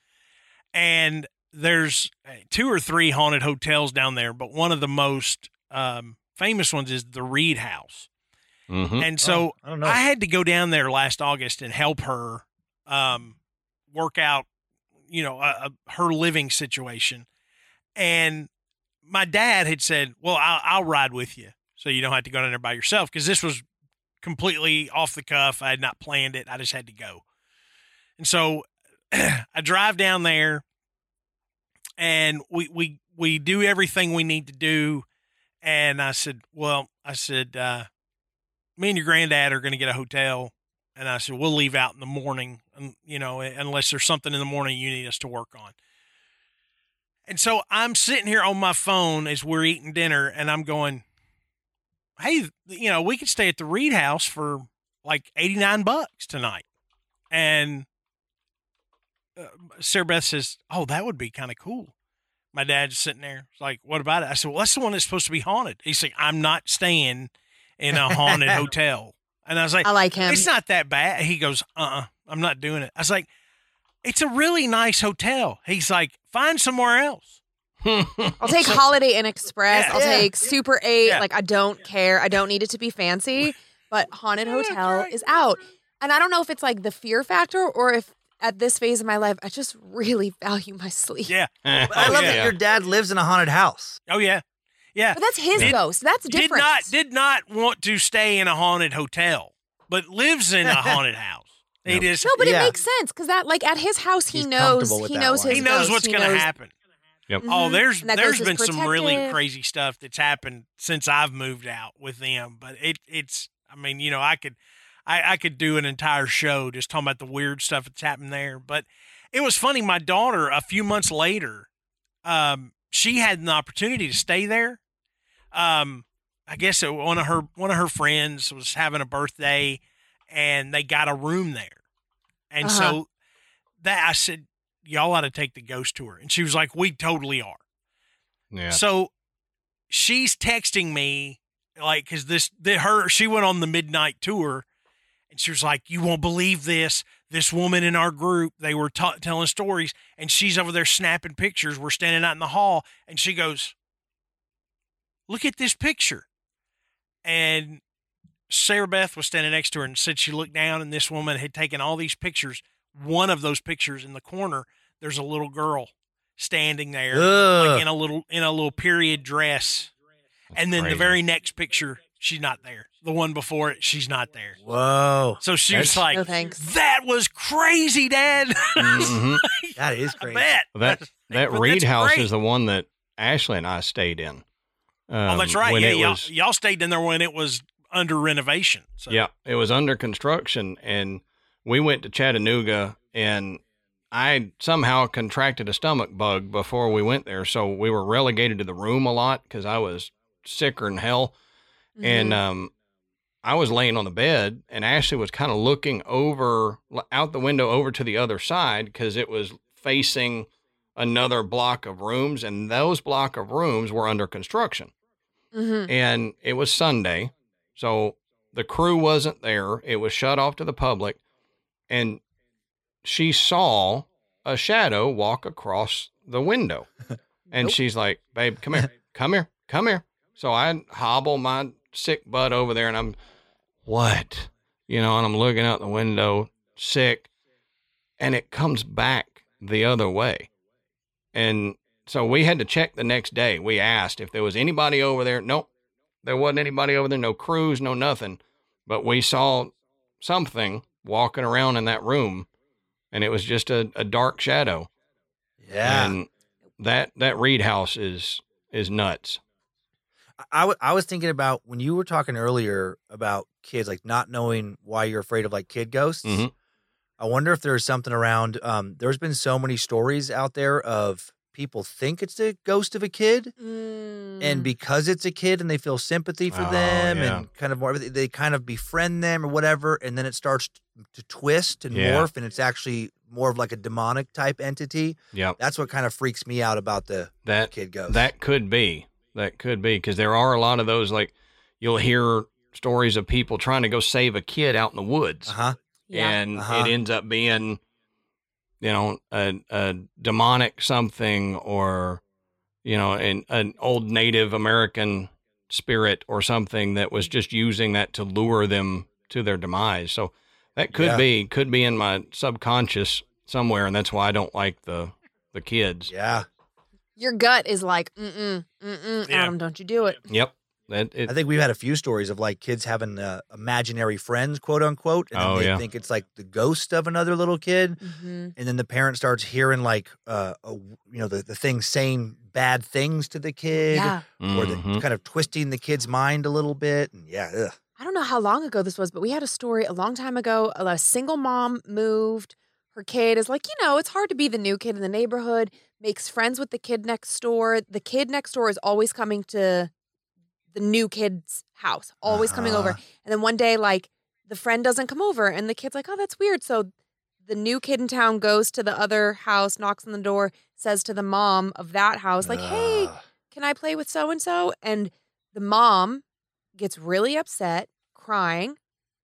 and there's uh, two or three haunted hotels down there. But one of the most um, famous ones is the Reed House, hmm and so Oh, I don't know. I had to go down there last August and help her um, work out, you know, uh, uh, her living situation. And my dad had said, "Well, I'll, I'll ride with you, so you don't have to go down there by yourself." Because this was completely off the cuff. I had not planned it. I just had to go. And so I drive down there, and we we we do everything we need to do. And I said, "Well, I said, uh, me and your granddad are going to get a hotel." And I said, "We'll leave out in the morning, and you know, unless there's something in the morning you need us to work on." And so I'm sitting here on my phone as we're eating dinner, and I'm going, hey, you know, we could stay at the Reed House for like eighty-nine bucks tonight. And uh, Sarah Beth says, oh, that would be kind of cool. My dad's sitting there. It's like, what about it? I said, well, that's the one that's supposed to be haunted. He's like, I'm not staying in a haunted hotel. And I was like, I like him. It's not that bad. He goes, uh-uh, I'm not doing it. I was like, it's a really nice hotel. He's like, find somewhere else. I'll take Holiday Inn Express. Yeah. I'll Yeah. take Super eight. Yeah. Like, I don't care. I don't need it to be fancy, but Haunted Hotel is out. And I don't know if it's like the fear factor or if at this phase of my life, I just really value my sleep. Yeah. But I Oh, love yeah. that your dad lives in a haunted house. Oh, yeah. Yeah. But that's his Did- ghost. That's different. Did not did not want to stay in a haunted hotel, but lives in a haunted house. He No. just No, but Yeah. it makes sense because that, like, at his house, he He's knows comfortable with he that knows one. his he knows ghost. what's He going to knows- happen. Yep. Oh, Mhm. there's And that there's ghost is been some really protective. crazy stuff that's happened since I've moved out with them. But it it's I mean, you know, I could I, I could do an entire show just talking about the weird stuff that's happened there. But it was funny, my daughter a few months later, um, she had an opportunity to stay there. Um, I guess it, one of her one of her friends was having a birthday and they got a room there. And Uh-huh. so that I said, y'all ought to take the ghost tour. And she was like, we totally are. Yeah. So she's texting me like, cause this, the, her, she went on the midnight tour and she was like, you won't believe this. This woman in our group, they were t- telling stories and she's over there snapping pictures. We're standing out in the hall and she goes, look at this picture. And Sarah Beth was standing next to her and said she looked down and this woman had taken all these pictures. One of those pictures in the corner, there's a little girl standing there, Ugh. like in a little in a little period dress. and then crazy. the very next picture, she's not there. The one before it, she's not there. Whoa, So she That's- was like, No thanks. that was crazy, Dad. Mhm. that is I crazy. bet. Well, that that But Reed that's House great. is the one that Ashley and I stayed in. Um, Oh, that's right. When Yeah, it y'all, was, y'all stayed in there when it was under renovation. So. yeah, it was under construction, and we went to Chattanooga, and I somehow contracted a stomach bug before we went there, so we were relegated to the room a lot because I was sicker than hell. And Mhm. um, I was laying on the bed, and Ashley was kind of looking over out the window over to the other side because it was facing another block of rooms, and those block of rooms were under construction. Mhm. And it was Sunday, so the crew wasn't there. It was shut off to the public, and she saw a shadow walk across the window. And Nope. she's like, babe, come here, come here, come here. So I hobble my sick butt over there, and I'm, what? You know, and I'm looking out the window, sick, and it comes back the other way. And so we had to check the next day. We asked if there was anybody over there. Nope, there wasn't anybody over there, no crews, no nothing. But we saw something walking around in that room, and it was just a, a dark shadow. Yeah. And that, that Reed House is, is nuts. I, w- I was thinking about when you were talking earlier about kids, like not knowing why you're afraid of like kid ghosts. Mhm. I wonder if there's something around. Um, there's been so many stories out there of people think it's the ghost of a kid, Mm. and because it's a kid and they feel sympathy for Oh, them yeah. and kind of more, they kind of befriend them or whatever, and then it starts to twist and Yeah. morph, and it's actually more of like a demonic type entity. Yep. That's what kind of freaks me out about the That, kid ghost. that could be, that could be. Cause there are a lot of those, like you'll hear stories of people trying to go save a kid out in the woods. uh huh. Yeah. And Uh-huh. it ends up being, you know, a, a demonic something, or, you know, an, an old Native American spirit or something that was just using that to lure them to their demise. So that could Yeah. be, could be in my subconscious somewhere. And that's why I don't like the, the kids. Yeah. Your gut is like, mm-mm, mm-mm, Yeah. Adam, don't you do it. Yep. That it, I think we've had a few stories of like kids having uh, imaginary friends, quote unquote, and then Oh, they yeah. think it's like the ghost of another little kid, Mm-hmm. and then the parent starts hearing like, uh, a, you know, the, the thing saying bad things to the kid, Yeah. or the Mhm. kind of twisting the kid's mind a little bit, and yeah, ugh. I don't know how long ago this was, but we had a story a long time ago. A a single mom moved. Her kid is like, you know, it's hard to be the new kid in the neighborhood, makes friends with the kid next door. The kid next door is always coming to the new kid's house, always coming over. Uh-huh. And then one day, like, the friend doesn't come over, and the kid's like, oh, that's weird. So the new kid in town goes to the other house, knocks on the door, says to the mom of that house, like, hey, Ugh. can I play with so-and-so? And the mom gets really upset, crying.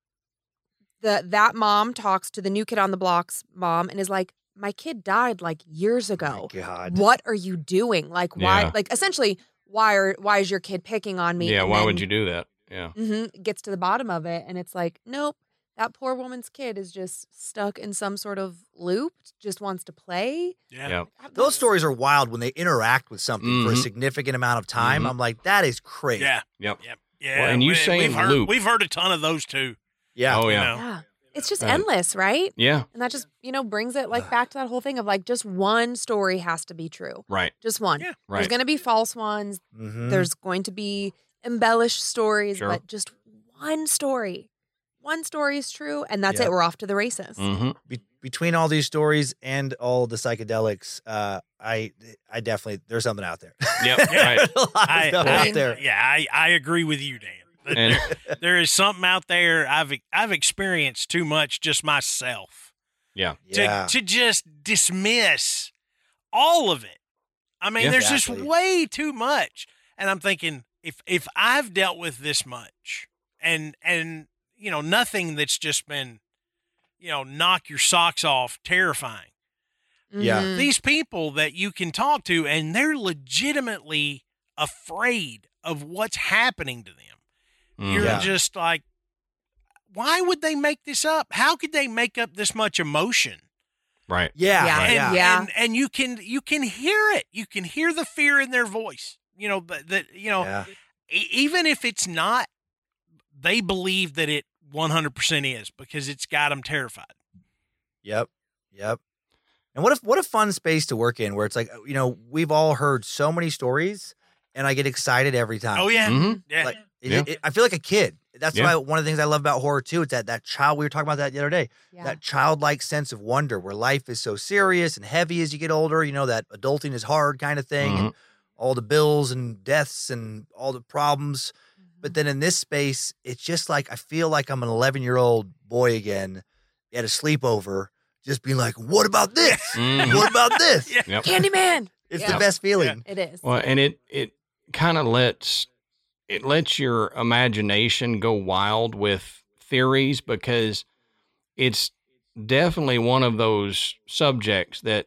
The that mom talks to the new kid on the block's mom and is like, my kid died like years ago. Oh my God. What are you doing? Like, why? Yeah. Like, essentially, why are why is your kid picking on me? Yeah, And why then, would you do that? Yeah. Mm-hmm, gets to the bottom of it, and it's like, nope, that poor woman's kid is just stuck in some sort of loop, just wants to play. Yeah. Yep. Those stories are wild when they interact with something for a Mhm. significant amount of time. Mhm. I'm like, that is crazy. Yeah. Yep. Yep. Yeah. Well, and you we, saying we've heard, loop. We've heard a ton of those too. Yeah. Oh, you yeah. know? Yeah. It's just Uh, endless, right? Yeah. And that just, you know, brings it like back to that whole thing of like just one story has to be true. Right. Just one. Yeah. Right. There's going to be false ones. Mhm. There's going to be embellished stories, Sure. but just one story. One story is true, and that's Yeah. it. We're off to the races. Mm-hmm. Be- between all these stories and all the psychedelics, uh, I I definitely there's something out there. Yep. Right. There's a lot of I, stuff I- out there. Yeah, I, I agree with you, Dan. And There- there is something out there I've I've experienced too much just myself yeah. to Yeah. to just dismiss all of it. I mean, Yeah. there's Exactly. just way too much, and I'm thinking if if I've dealt with this much, and and you know nothing that's just been, you know, knock your socks off, terrifying. Yeah. Mhm. These people that you can talk to, and they're legitimately afraid of what's happening to them. Mm. You're Yeah. just like, why would they make this up? How could they make up this much emotion? Right. Yeah. Yeah. And, Yeah. Yeah. and and you can you can hear it. You can hear the fear in their voice. You know that that you know Yeah. e- even if it's not, they believe that it one hundred percent is because it's got them terrified. Yep. Yep. And what if what a fun space to work in where it's like, you know, we've all heard so many stories and I get excited every time. Oh yeah, Mhm. yeah. Like it, Yeah. it- I feel like a kid. That's Yeah. why one of the things I love about horror too. It's that that child. We were talking about that the other day. Yeah. That childlike sense of wonder, where life is so serious and heavy as you get older. You know, that adulting is hard kind of thing, and all the bills and deaths and all the problems. But then in this space, it's just like I feel like I'm an eleven year old boy again at a sleepover, just being like, "What about this? Mhm. What about this?" Yeah. Yep. Candyman. It's Yeah. the best feeling. It is. Well, and it it kind of lets it lets your imagination go wild with theories because it's definitely one of those subjects that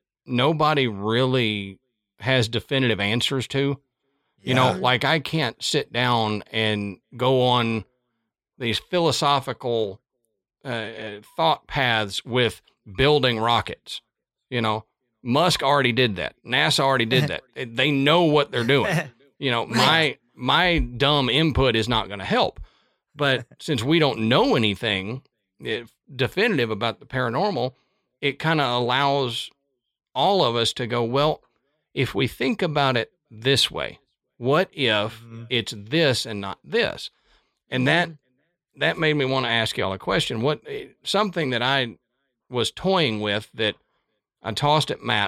nobody really has definitive answers to. You know, Yeah. like I can't sit down and go on these philosophical uh, uh, thought paths with building rockets. You know, Musk already did that. NASA already did that. They know what they're doing. You know, my my dumb input is not going to help. But since we don't know anything eh, definitive about the paranormal, it kind of allows all of us to go, well, if we think about it this way, what if Mhm. it's this and not this? And that that made me want to ask y'all a question. What eh, something that I was toying with that I tossed at Matt,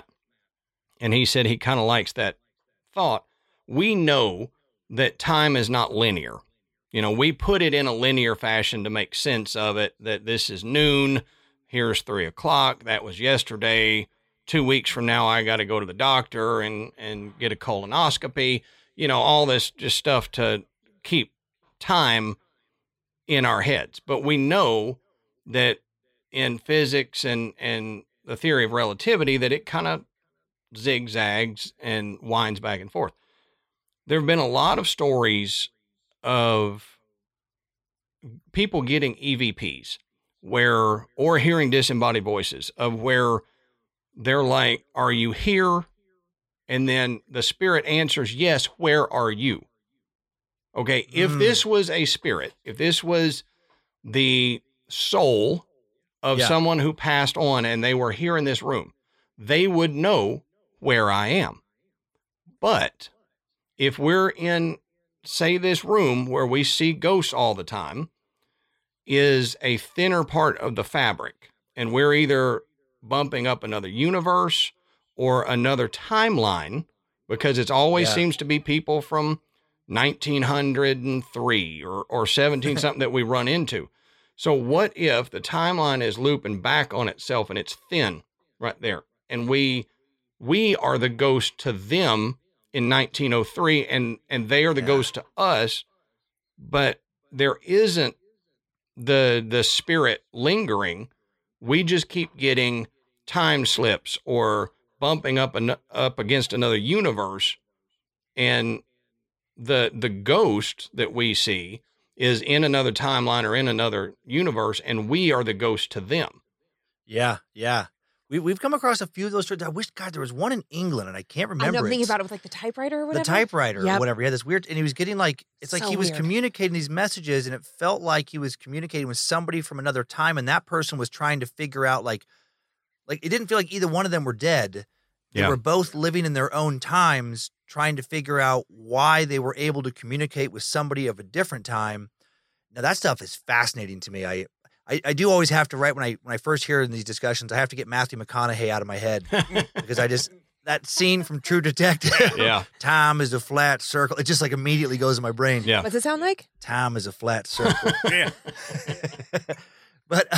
and he said he kind of likes that thought. We know that time is not linear. You know, we put it in a linear fashion to make sense of it, that this is noon, here's three o'clock, that was yesterday, two weeks from now I got to go to the doctor and, and get a colonoscopy, you know, all this just stuff to keep time in our heads. But we know that in physics and, and the theory of relativity that it kind of zigzags and winds back and forth. There have been a lot of stories of people getting E V Ps where, or hearing disembodied voices of where they're like, are you here? And then the spirit answers, yes, where are you? Okay. If Mm. this was a spirit, if this was the soul of Yeah. someone who passed on and they were here in this room, they would know where I am. But if we're in, say, this room where we see ghosts all the time, is a thinner part of the fabric, and we're either bumping up another universe or another timeline, because it always Yeah. seems to be people from nineteen oh three or, or seventeen something that we run into. So what if the timeline is looping back on itself and it's thin right there, and we we are the ghost to them in nineteen oh three, and and they are the Yeah. ghost to us, but there isn't the the spirit lingering. We just keep getting time slips or bumping up an, up against another universe, and the the ghost that we see is in another timeline or in another universe, and we are the ghost to them. Yeah, yeah. We we've come across a few of those stories. I wish, God, there was one in England, and I can't I remember. know, I'm thinking It's about it with like the typewriter or whatever. the typewriter or Yep. whatever. He had this weird, and he was getting like it's like So he was weird. communicating these messages, and it felt like he was communicating with somebody from another time, and that person was trying to figure out like, like it didn't feel like either one of them were dead. They Yeah. were both living in their own times, trying to figure out why they were able to communicate with somebody of a different time. Now that stuff is fascinating to me. I, I, I do always have to write when I when I first hear in these discussions, I have to get Matthew McConaughey out of my head because I just that scene from True Detective. Yeah. Time is a flat circle. It just like immediately goes in my brain. Yeah. What's it sound like? Time is a flat circle. Yeah. but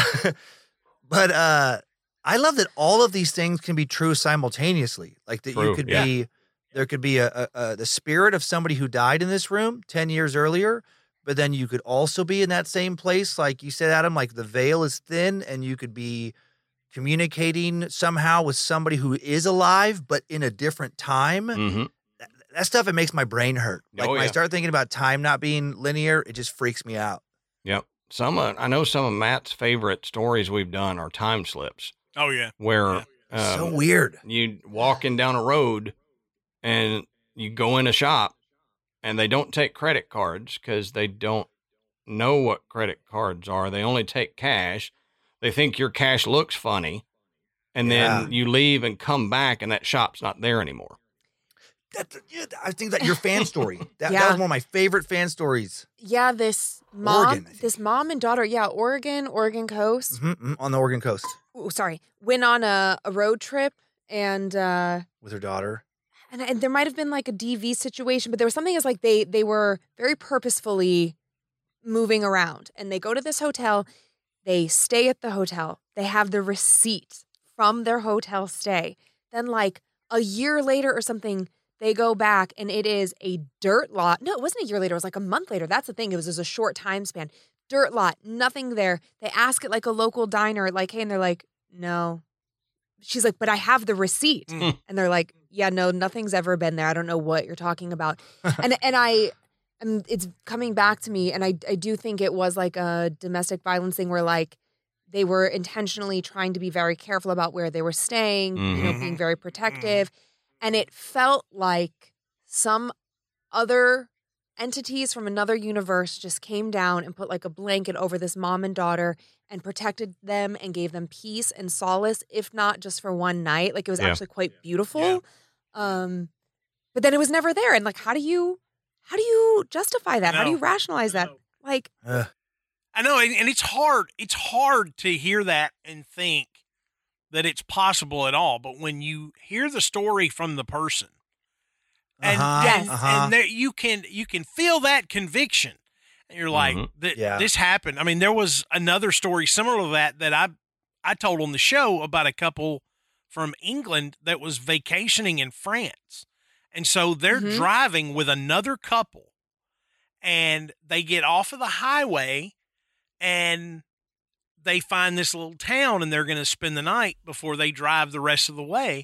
but uh I love that all of these things can be true simultaneously. Like that True, you could yeah. be there could be a, a, a the spirit of somebody who died in this room ten years earlier, but then you could also be in that same place, like you said, Adam, like the veil is thin and you could be communicating somehow with somebody who is alive, but in a different time. Mm-hmm. That, that stuff, it makes my brain hurt. Like Oh, when I yeah. start thinking about time not being linear, it just freaks me out. Yep. Some of, I know some of Matt's favorite stories we've done are time slips, Oh yeah. where Yeah. so um, weird. you walking down a road and you go in a shop and they don't take credit cards because they don't know what credit cards are. They only take cash. They think your cash looks funny. And then Yeah. you leave and come back and that shop's not there anymore. That's, yeah, I think that your fan story. That, Yeah. that was one of my favorite fan stories. Yeah, this mom, Oregon, I think. this mom and daughter. Yeah, Oregon, Oregon coast. Mhm, mhm, on the Oregon coast Ooh, sorry, went on a, a road trip, and uh, with her daughter. and, and there might have been like a D V situation, but there was something as like they they were very purposefully moving around, and they go to this hotel, they stay at the hotel, they have the receipt from their hotel stay. Then like a year later or something, they go back and it is a dirt lot. No, it wasn't a year later. It was like a month later. That's the thing. It was just a short time span. Dirt lot, nothing there. They ask it like a local diner, like, hey, and they're like, no. She's like, but I have the receipt. Mm. And they're like, yeah, no, nothing's ever been there. I don't know what you're talking about. and and I, um, it's coming back to me. And I, I do think it was like a domestic violence thing where like they were intentionally trying to be very careful about where they were staying, you know, Mhm. being very protective. And it felt like some other entities from another universe just came down and put like a blanket over this mom and daughter and protected them and gave them peace and solace, if not just for one night. Like it was Yeah. actually quite beautiful. Yeah. Um, but then it was never there. And like, how do you, how do you justify that? How do No. you rationalize that? No. Like, Ugh. I know, and, and it's hard. It's hard to hear that and think that it's possible at all. But when you hear the story from the person, and Uh-huh, Yes. uh-huh. and there, you can you can feel that conviction, and you're like, Mhm. that Yeah. this happened. I mean, there was another story similar to that that I I told on the show about a couple from England that was vacationing in France, and so they're Mhm. driving with another couple, and they get off of the highway, and they find this little town, and they're going to spend the night before they drive the rest of the way.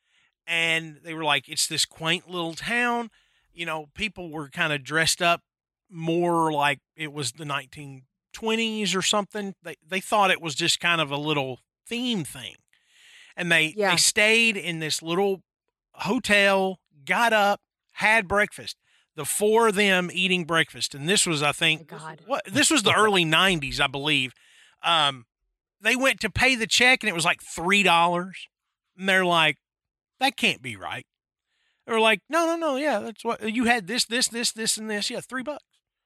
And they were like, it's this quaint little town. You know, people were kind of dressed up more like it was the nineteen twenties or something. They they thought it was just kind of a little theme thing. And they, Yeah. they stayed in this little hotel, got up, had breakfast. The four of them eating breakfast. And this was, I think, Oh my God. what this was the early nineties, I believe. Um, they went to pay the check and it was like three dollars. And they're like, that can't be right. They were like, no, no, no, yeah, that's what you had this, this, this, this, and this. Yeah, three bucks.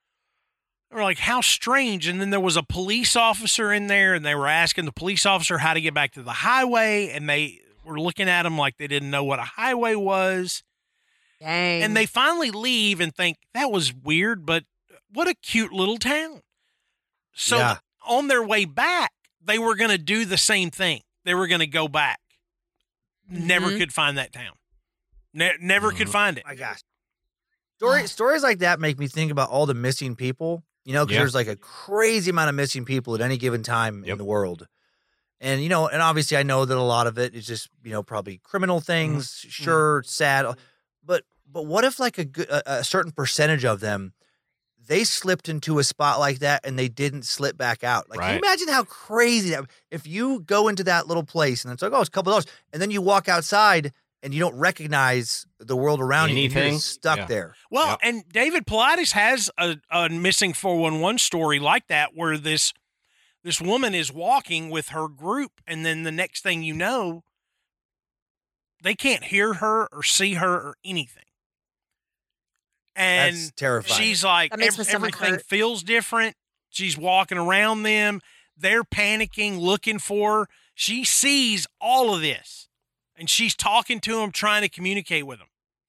They were like, how strange. And then there was a police officer in there, and they were asking the police officer how to get back to the highway, and they were looking at him like they didn't know what a highway was. Dang. And they finally leave and think, that was weird, but what a cute little town. So Yeah. on their way back, they were going to do the same thing. They were going to go back. Never Mhm. could find that town. Ne- never could Mhm. find it. My gosh. Story, stories like that make me think about all the missing people, you know, because Yeah. there's like a crazy amount of missing people at any given time Yep. in the world. And, you know, and obviously I know that a lot of it is just, you know, probably criminal things, sure, sad. But but what if like a, good, a, a certain percentage of them, they slipped into a spot like that and they didn't slip back out? Like, can you Right. imagine how crazy that, if you go into that little place and it's like, oh, it's a couple of dollars, and then you walk outside and you don't recognize the world around you, and you're Anything? just stuck Yeah. there. Well, Yep. and David Pilates has a, a missing four one one story like that, where this this woman is walking with her group, and then the next thing you know, they can't hear her or see her or anything. And That's terrifying. she's like, That makes ev- my stomach everything hurt. feels different. She's walking around them. They're panicking, looking for her. She sees all of this, and she's talking to them, trying to communicate with them,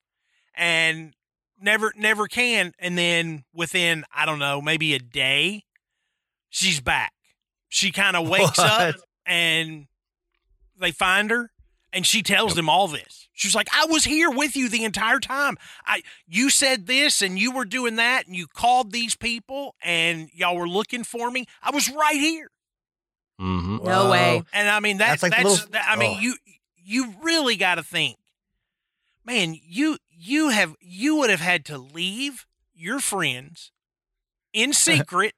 and never, never can. And then within, I don't know, maybe a day, she's back. She kind of wakes up, What? and they find her, and she tells them all this. She's like, I was here with you the entire time. I, you said this and you were doing that and you called these people and y'all were looking for me. I was right here. Mm-hmm. No way. And I mean, that, That's like that's, the little- that- I mean, oh. you, you really got to think, man, you, you have, you would have had to leave your friends in secret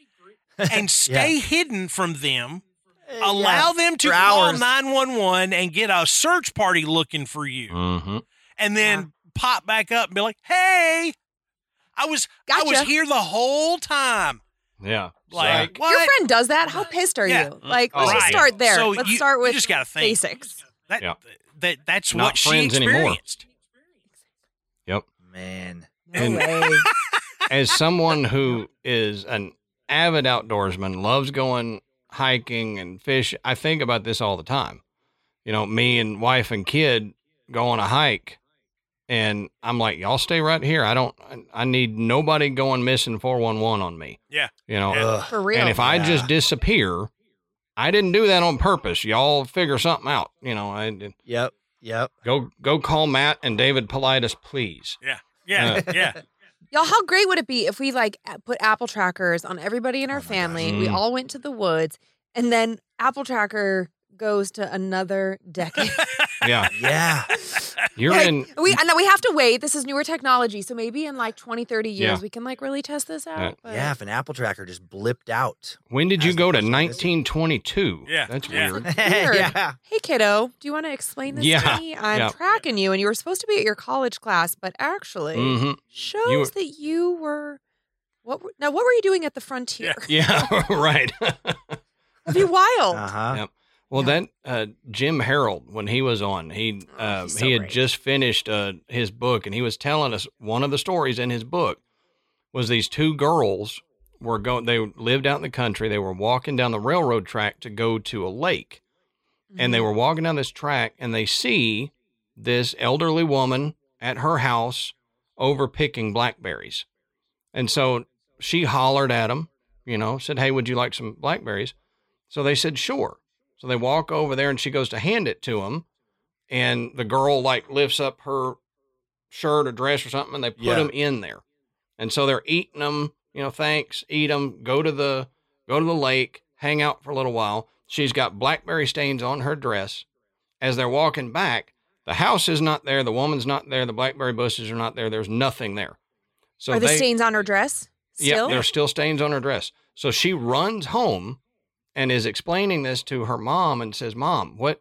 and stay hidden from them. Allow them to for call hours. nine one one and get a search party looking for you. Mm-hmm. And then pop back up and be like, hey, I was I was Gotcha. here the whole time. Yeah. Like, what? Your friend does that. How pissed are Yeah. you? Like, Oh, let's just right. start there. So let's you- start you with just gotta think. basics. That, Yeah. that That's Not what she friends anymore. experienced. Yep. Man. No And- way. As someone who is an avid outdoorsman, loves going hiking and fish, I think about this all the time. You know, me and wife and kid go on a hike, and I'm like, y'all stay right here. I don't, I need nobody going missing four one one on me. Yeah. You know, Yeah. Ugh. For real. and if I Yeah. just disappear, I didn't do that on purpose. Y'all figure something out. You know, I Yep. Yep. go go call Matt and David Politis, please. Yeah. Yeah. Yeah. Y'all, how great would it be if we like a- put Apple trackers on everybody in our Oh my family? gosh. We Mm. all went to the woods, and then Apple tracker goes to another decade. Yeah, Yeah. you're Like, in. we and we have to wait. This is newer technology, so maybe in like twenty, thirty years Yeah. we can like really test this out. Yeah. but- Yeah. If an Apple tracker just blipped out. When did you As the go to person missing. nineteen twenty-two? Yeah, That's yeah. weird. Weird. yeah. Hey kiddo, do you want to explain this Yeah, to me? I'm yeah. tracking you, and you were supposed to be at your college class, but actually hmm shows You were- that you were. What were, now? What were you doing at the frontier? Yeah, right. That'd be wild. Uh huh. Yep. Well, Yeah. that uh, Jim Harold, when he was on, he Oh, uh, he's so he had great. just finished uh, his book, and he was telling us one of the stories in his book was these two girls were going. They lived out in the country. They were walking down the railroad track to go to a lake, and they Mhm. were walking down this track, and they see this elderly woman at her house over picking blackberries, and so she hollered at them, you know, said, "Hey, would you like some blackberries?" So they said, "Sure." So they walk over there and she goes to hand it to him. And the girl like lifts up her shirt or dress or something and they put Yeah. them in there. And so they're eating them, you know, thanks, eat them, go to the, go to the lake, hang out for a little while. She's got blackberry stains on her dress. As they're walking back, the house is not there. The woman's not there. The blackberry bushes are not there. There's nothing there. So Are the they, stains on her dress still? yeah, there's still stains on her dress. So she runs home and is explaining this to her mom and says, "Mom, what,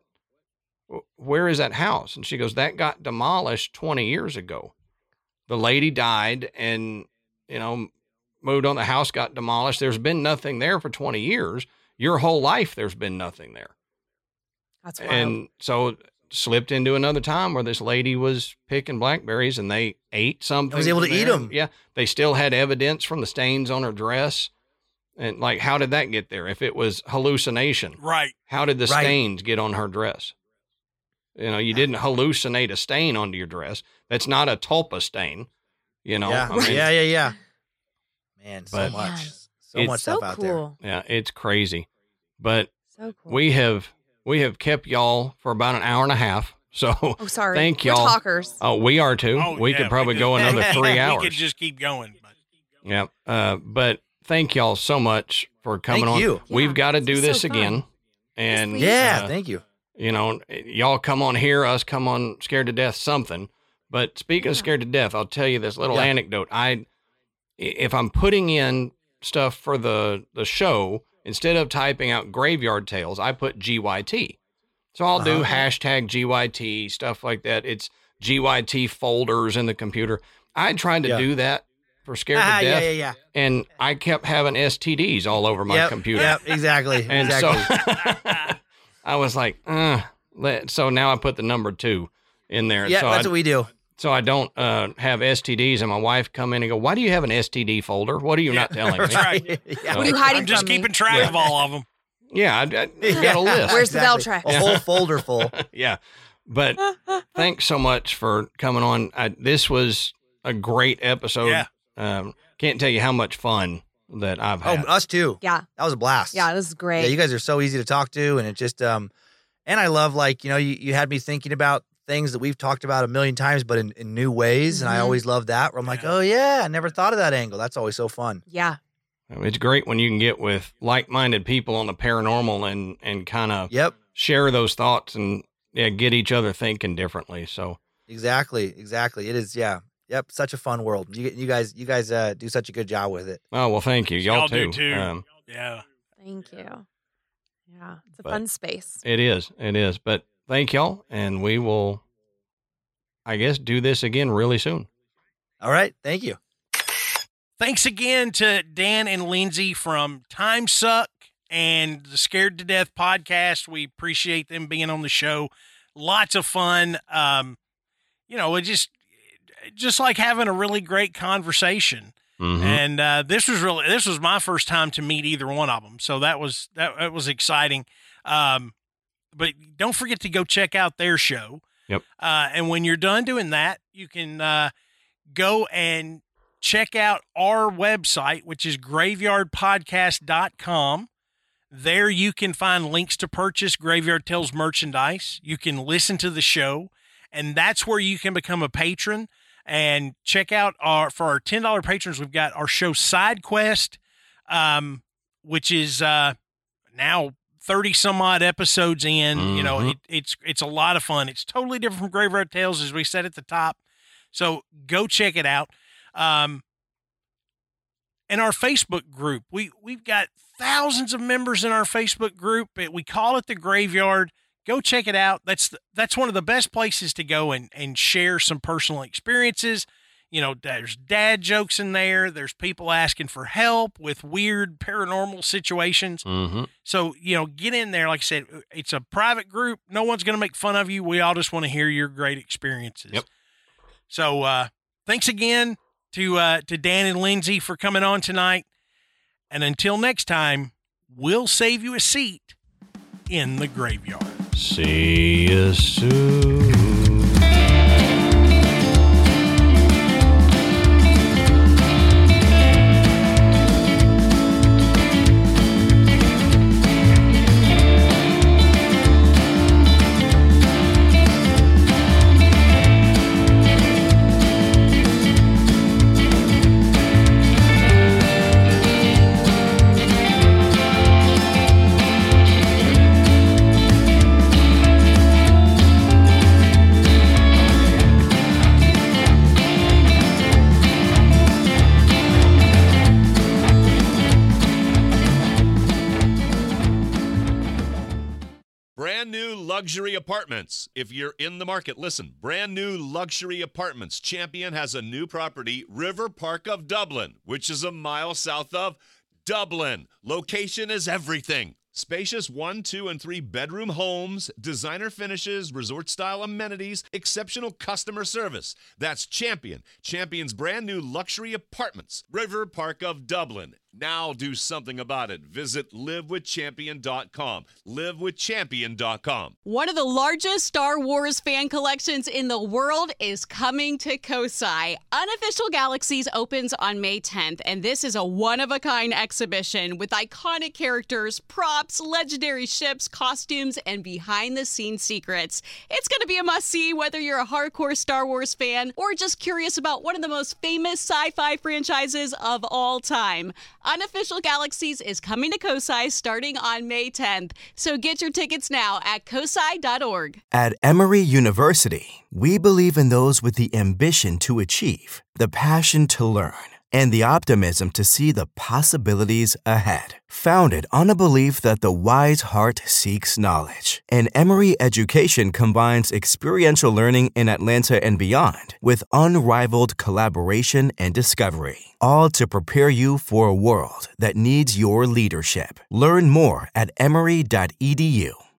where is that house?" And she goes, "That got demolished twenty years ago. The lady died and, you know, moved on. The house got demolished. There's been nothing there for twenty years. Your whole life, there's been nothing there." That's wild. And so slipped into another time where this lady was picking blackberries and they ate something. was able to from eat there. 'em. Yeah. They still had evidence from the stains on her dress. And like, how did that get there? If it was hallucination, Right. how did the Right. stains get on her dress? You know, you didn't hallucinate a stain onto your dress. That's not a tulpa stain. You know, yeah, I mean, yeah, yeah, yeah. Man, so But- much, so It's much So stuff out there. cool. yeah, it's crazy. But So cool. we have we have kept y'all for about an hour and a half. So oh, sorry. thank We're y'all. talkers. oh, we are too. Oh, we yeah, could probably could- go another three We hours. could just keep going. But Yeah. Uh, but thank y'all so much for coming Thank on. you. We've Yeah, got to this do was this so fun. again. And please. Yeah, uh, thank you. you know, y'all come on here, us come on Scared to Death something. But speaking of Yeah. Scared to Death, I'll tell you this little Yeah. anecdote. I, if I'm putting in stuff for the the show, instead of typing out Graveyard Tales, I put G Y T. So I'll do Uh-huh. hashtag G Y T, stuff like that. It's G Y T folders in the computer. I tried to Yeah. do that for Scared Ah, to yeah, Death, yeah, yeah. and I kept having S T Ds all over my yep, computer. Yep, exactly. And exactly. so I was like, uh, let- so now I put the number two in there. yeah, so that's I, what we do. so I don't uh, have S T Ds, and my wife come in and go, why do you have an S T D folder? What are you not telling me? That's right. yeah. What are you hiding I'm just from me? keeping track of all of them. Yeah, I, I got a list. Where's the bell track? A whole folder full. Yeah. But thanks so much for coming on. I, this was a great episode. Yeah. Um, can't tell you how much fun that I've Oh, had. us too. Yeah. That was a blast. Yeah, this is great. Yeah, you guys are so easy to talk to, and it just um, and I love like you know you, you had me thinking about things that we've talked about a million times, but in, in new ways, and I Mhm. always love that. Where I'm like, Yeah. oh yeah, I never thought of that angle. That's always so fun. yeah. It's great when you can get with like-minded people on the paranormal and, and kind of Yep, share those thoughts and yeah, get each other thinking differently. So exactly, exactly. It is. Yeah, yep. Such a fun world. You you guys you guys uh, do such a good job with it. oh well, thank you, y'all, Y'all too. do, too. Um, Yeah. Thank you. Yeah. It's a But- fun space. it is, it is. But thank y'all, and we will, I guess, do this again really soon. All right, thank you. Thanks again to Dan and Lindsay from Time Suck and the Scared to Death podcast. We appreciate them being on the show. Lots of fun. Um, you know, it just just like having a really great conversation. Mhm. And uh, this was really this was my first time to meet either one of them, so that was that, that was exciting. Um, but don't forget to go check out their show. Yep. Uh, and when you're done doing that, you can uh, go and check out our website, which is graveyard podcast dot com. There you can find links to purchase Graveyard Tales merchandise. You can listen to the show, and that's where you can become a patron. And check out our, for our ten dollars patrons, we've got our show Side Quest, um, which is uh, now thirty some odd episodes in. You know, Mhm. it, it's it's a lot of fun. It's totally different from Graveyard Tales, as we said at the top. So go check it out. Um, and our Facebook group, we we've got thousands of members in our Facebook group. It- We call it the Graveyard. Go check it out. That's the, that's one of the best places to go and, and share some personal experiences. You know, there's dad jokes in there. There's people asking for help with weird paranormal situations. Mhm. So, you know, get in there. Like I said, it's a private group. No one's going to make fun of you. We all just want to hear your great experiences. Yep. So, uh, thanks again to, uh, to Dan and Lindsay for coming on tonight. And until next time, we'll save you a seat in the graveyard. See you soon. Brand new luxury apartments. If you're in the market, listen. Brand new luxury apartments. Champion has a new property, River Park of Dublin, which is a mile south of Dublin. Location is everything. Spacious one, two, and three bedroom homes, designer finishes, resort style amenities, exceptional customer service. That's Champion. Champion's brand new luxury apartments, River Park of Dublin. Now do something about it. Visit live with champion dot com. live with champion dot com. One of the largest Star Wars fan collections in the world is coming to Kosai. Unofficial Galaxies opens on May tenth, and this is a one-of-a-kind exhibition with iconic characters, props, legendary ships, costumes, and behind-the-scenes secrets. It's going to be a must-see whether you're a hardcore Star Wars fan or just curious about one of the most famous sci-fi franchises of all time. Unofficial Galaxies is coming to Kosai starting on May tenth, so get your tickets now at kosai dot org. At Emory University, we believe in those with the ambition to achieve, the passion to learn, and the optimism to see the possibilities ahead. Founded on a belief that the wise heart seeks knowledge, and Emory education combines experiential learning in Atlanta and beyond with unrivaled collaboration and discovery, all to prepare you for a world that needs your leadership. Learn more at emory dot e d u.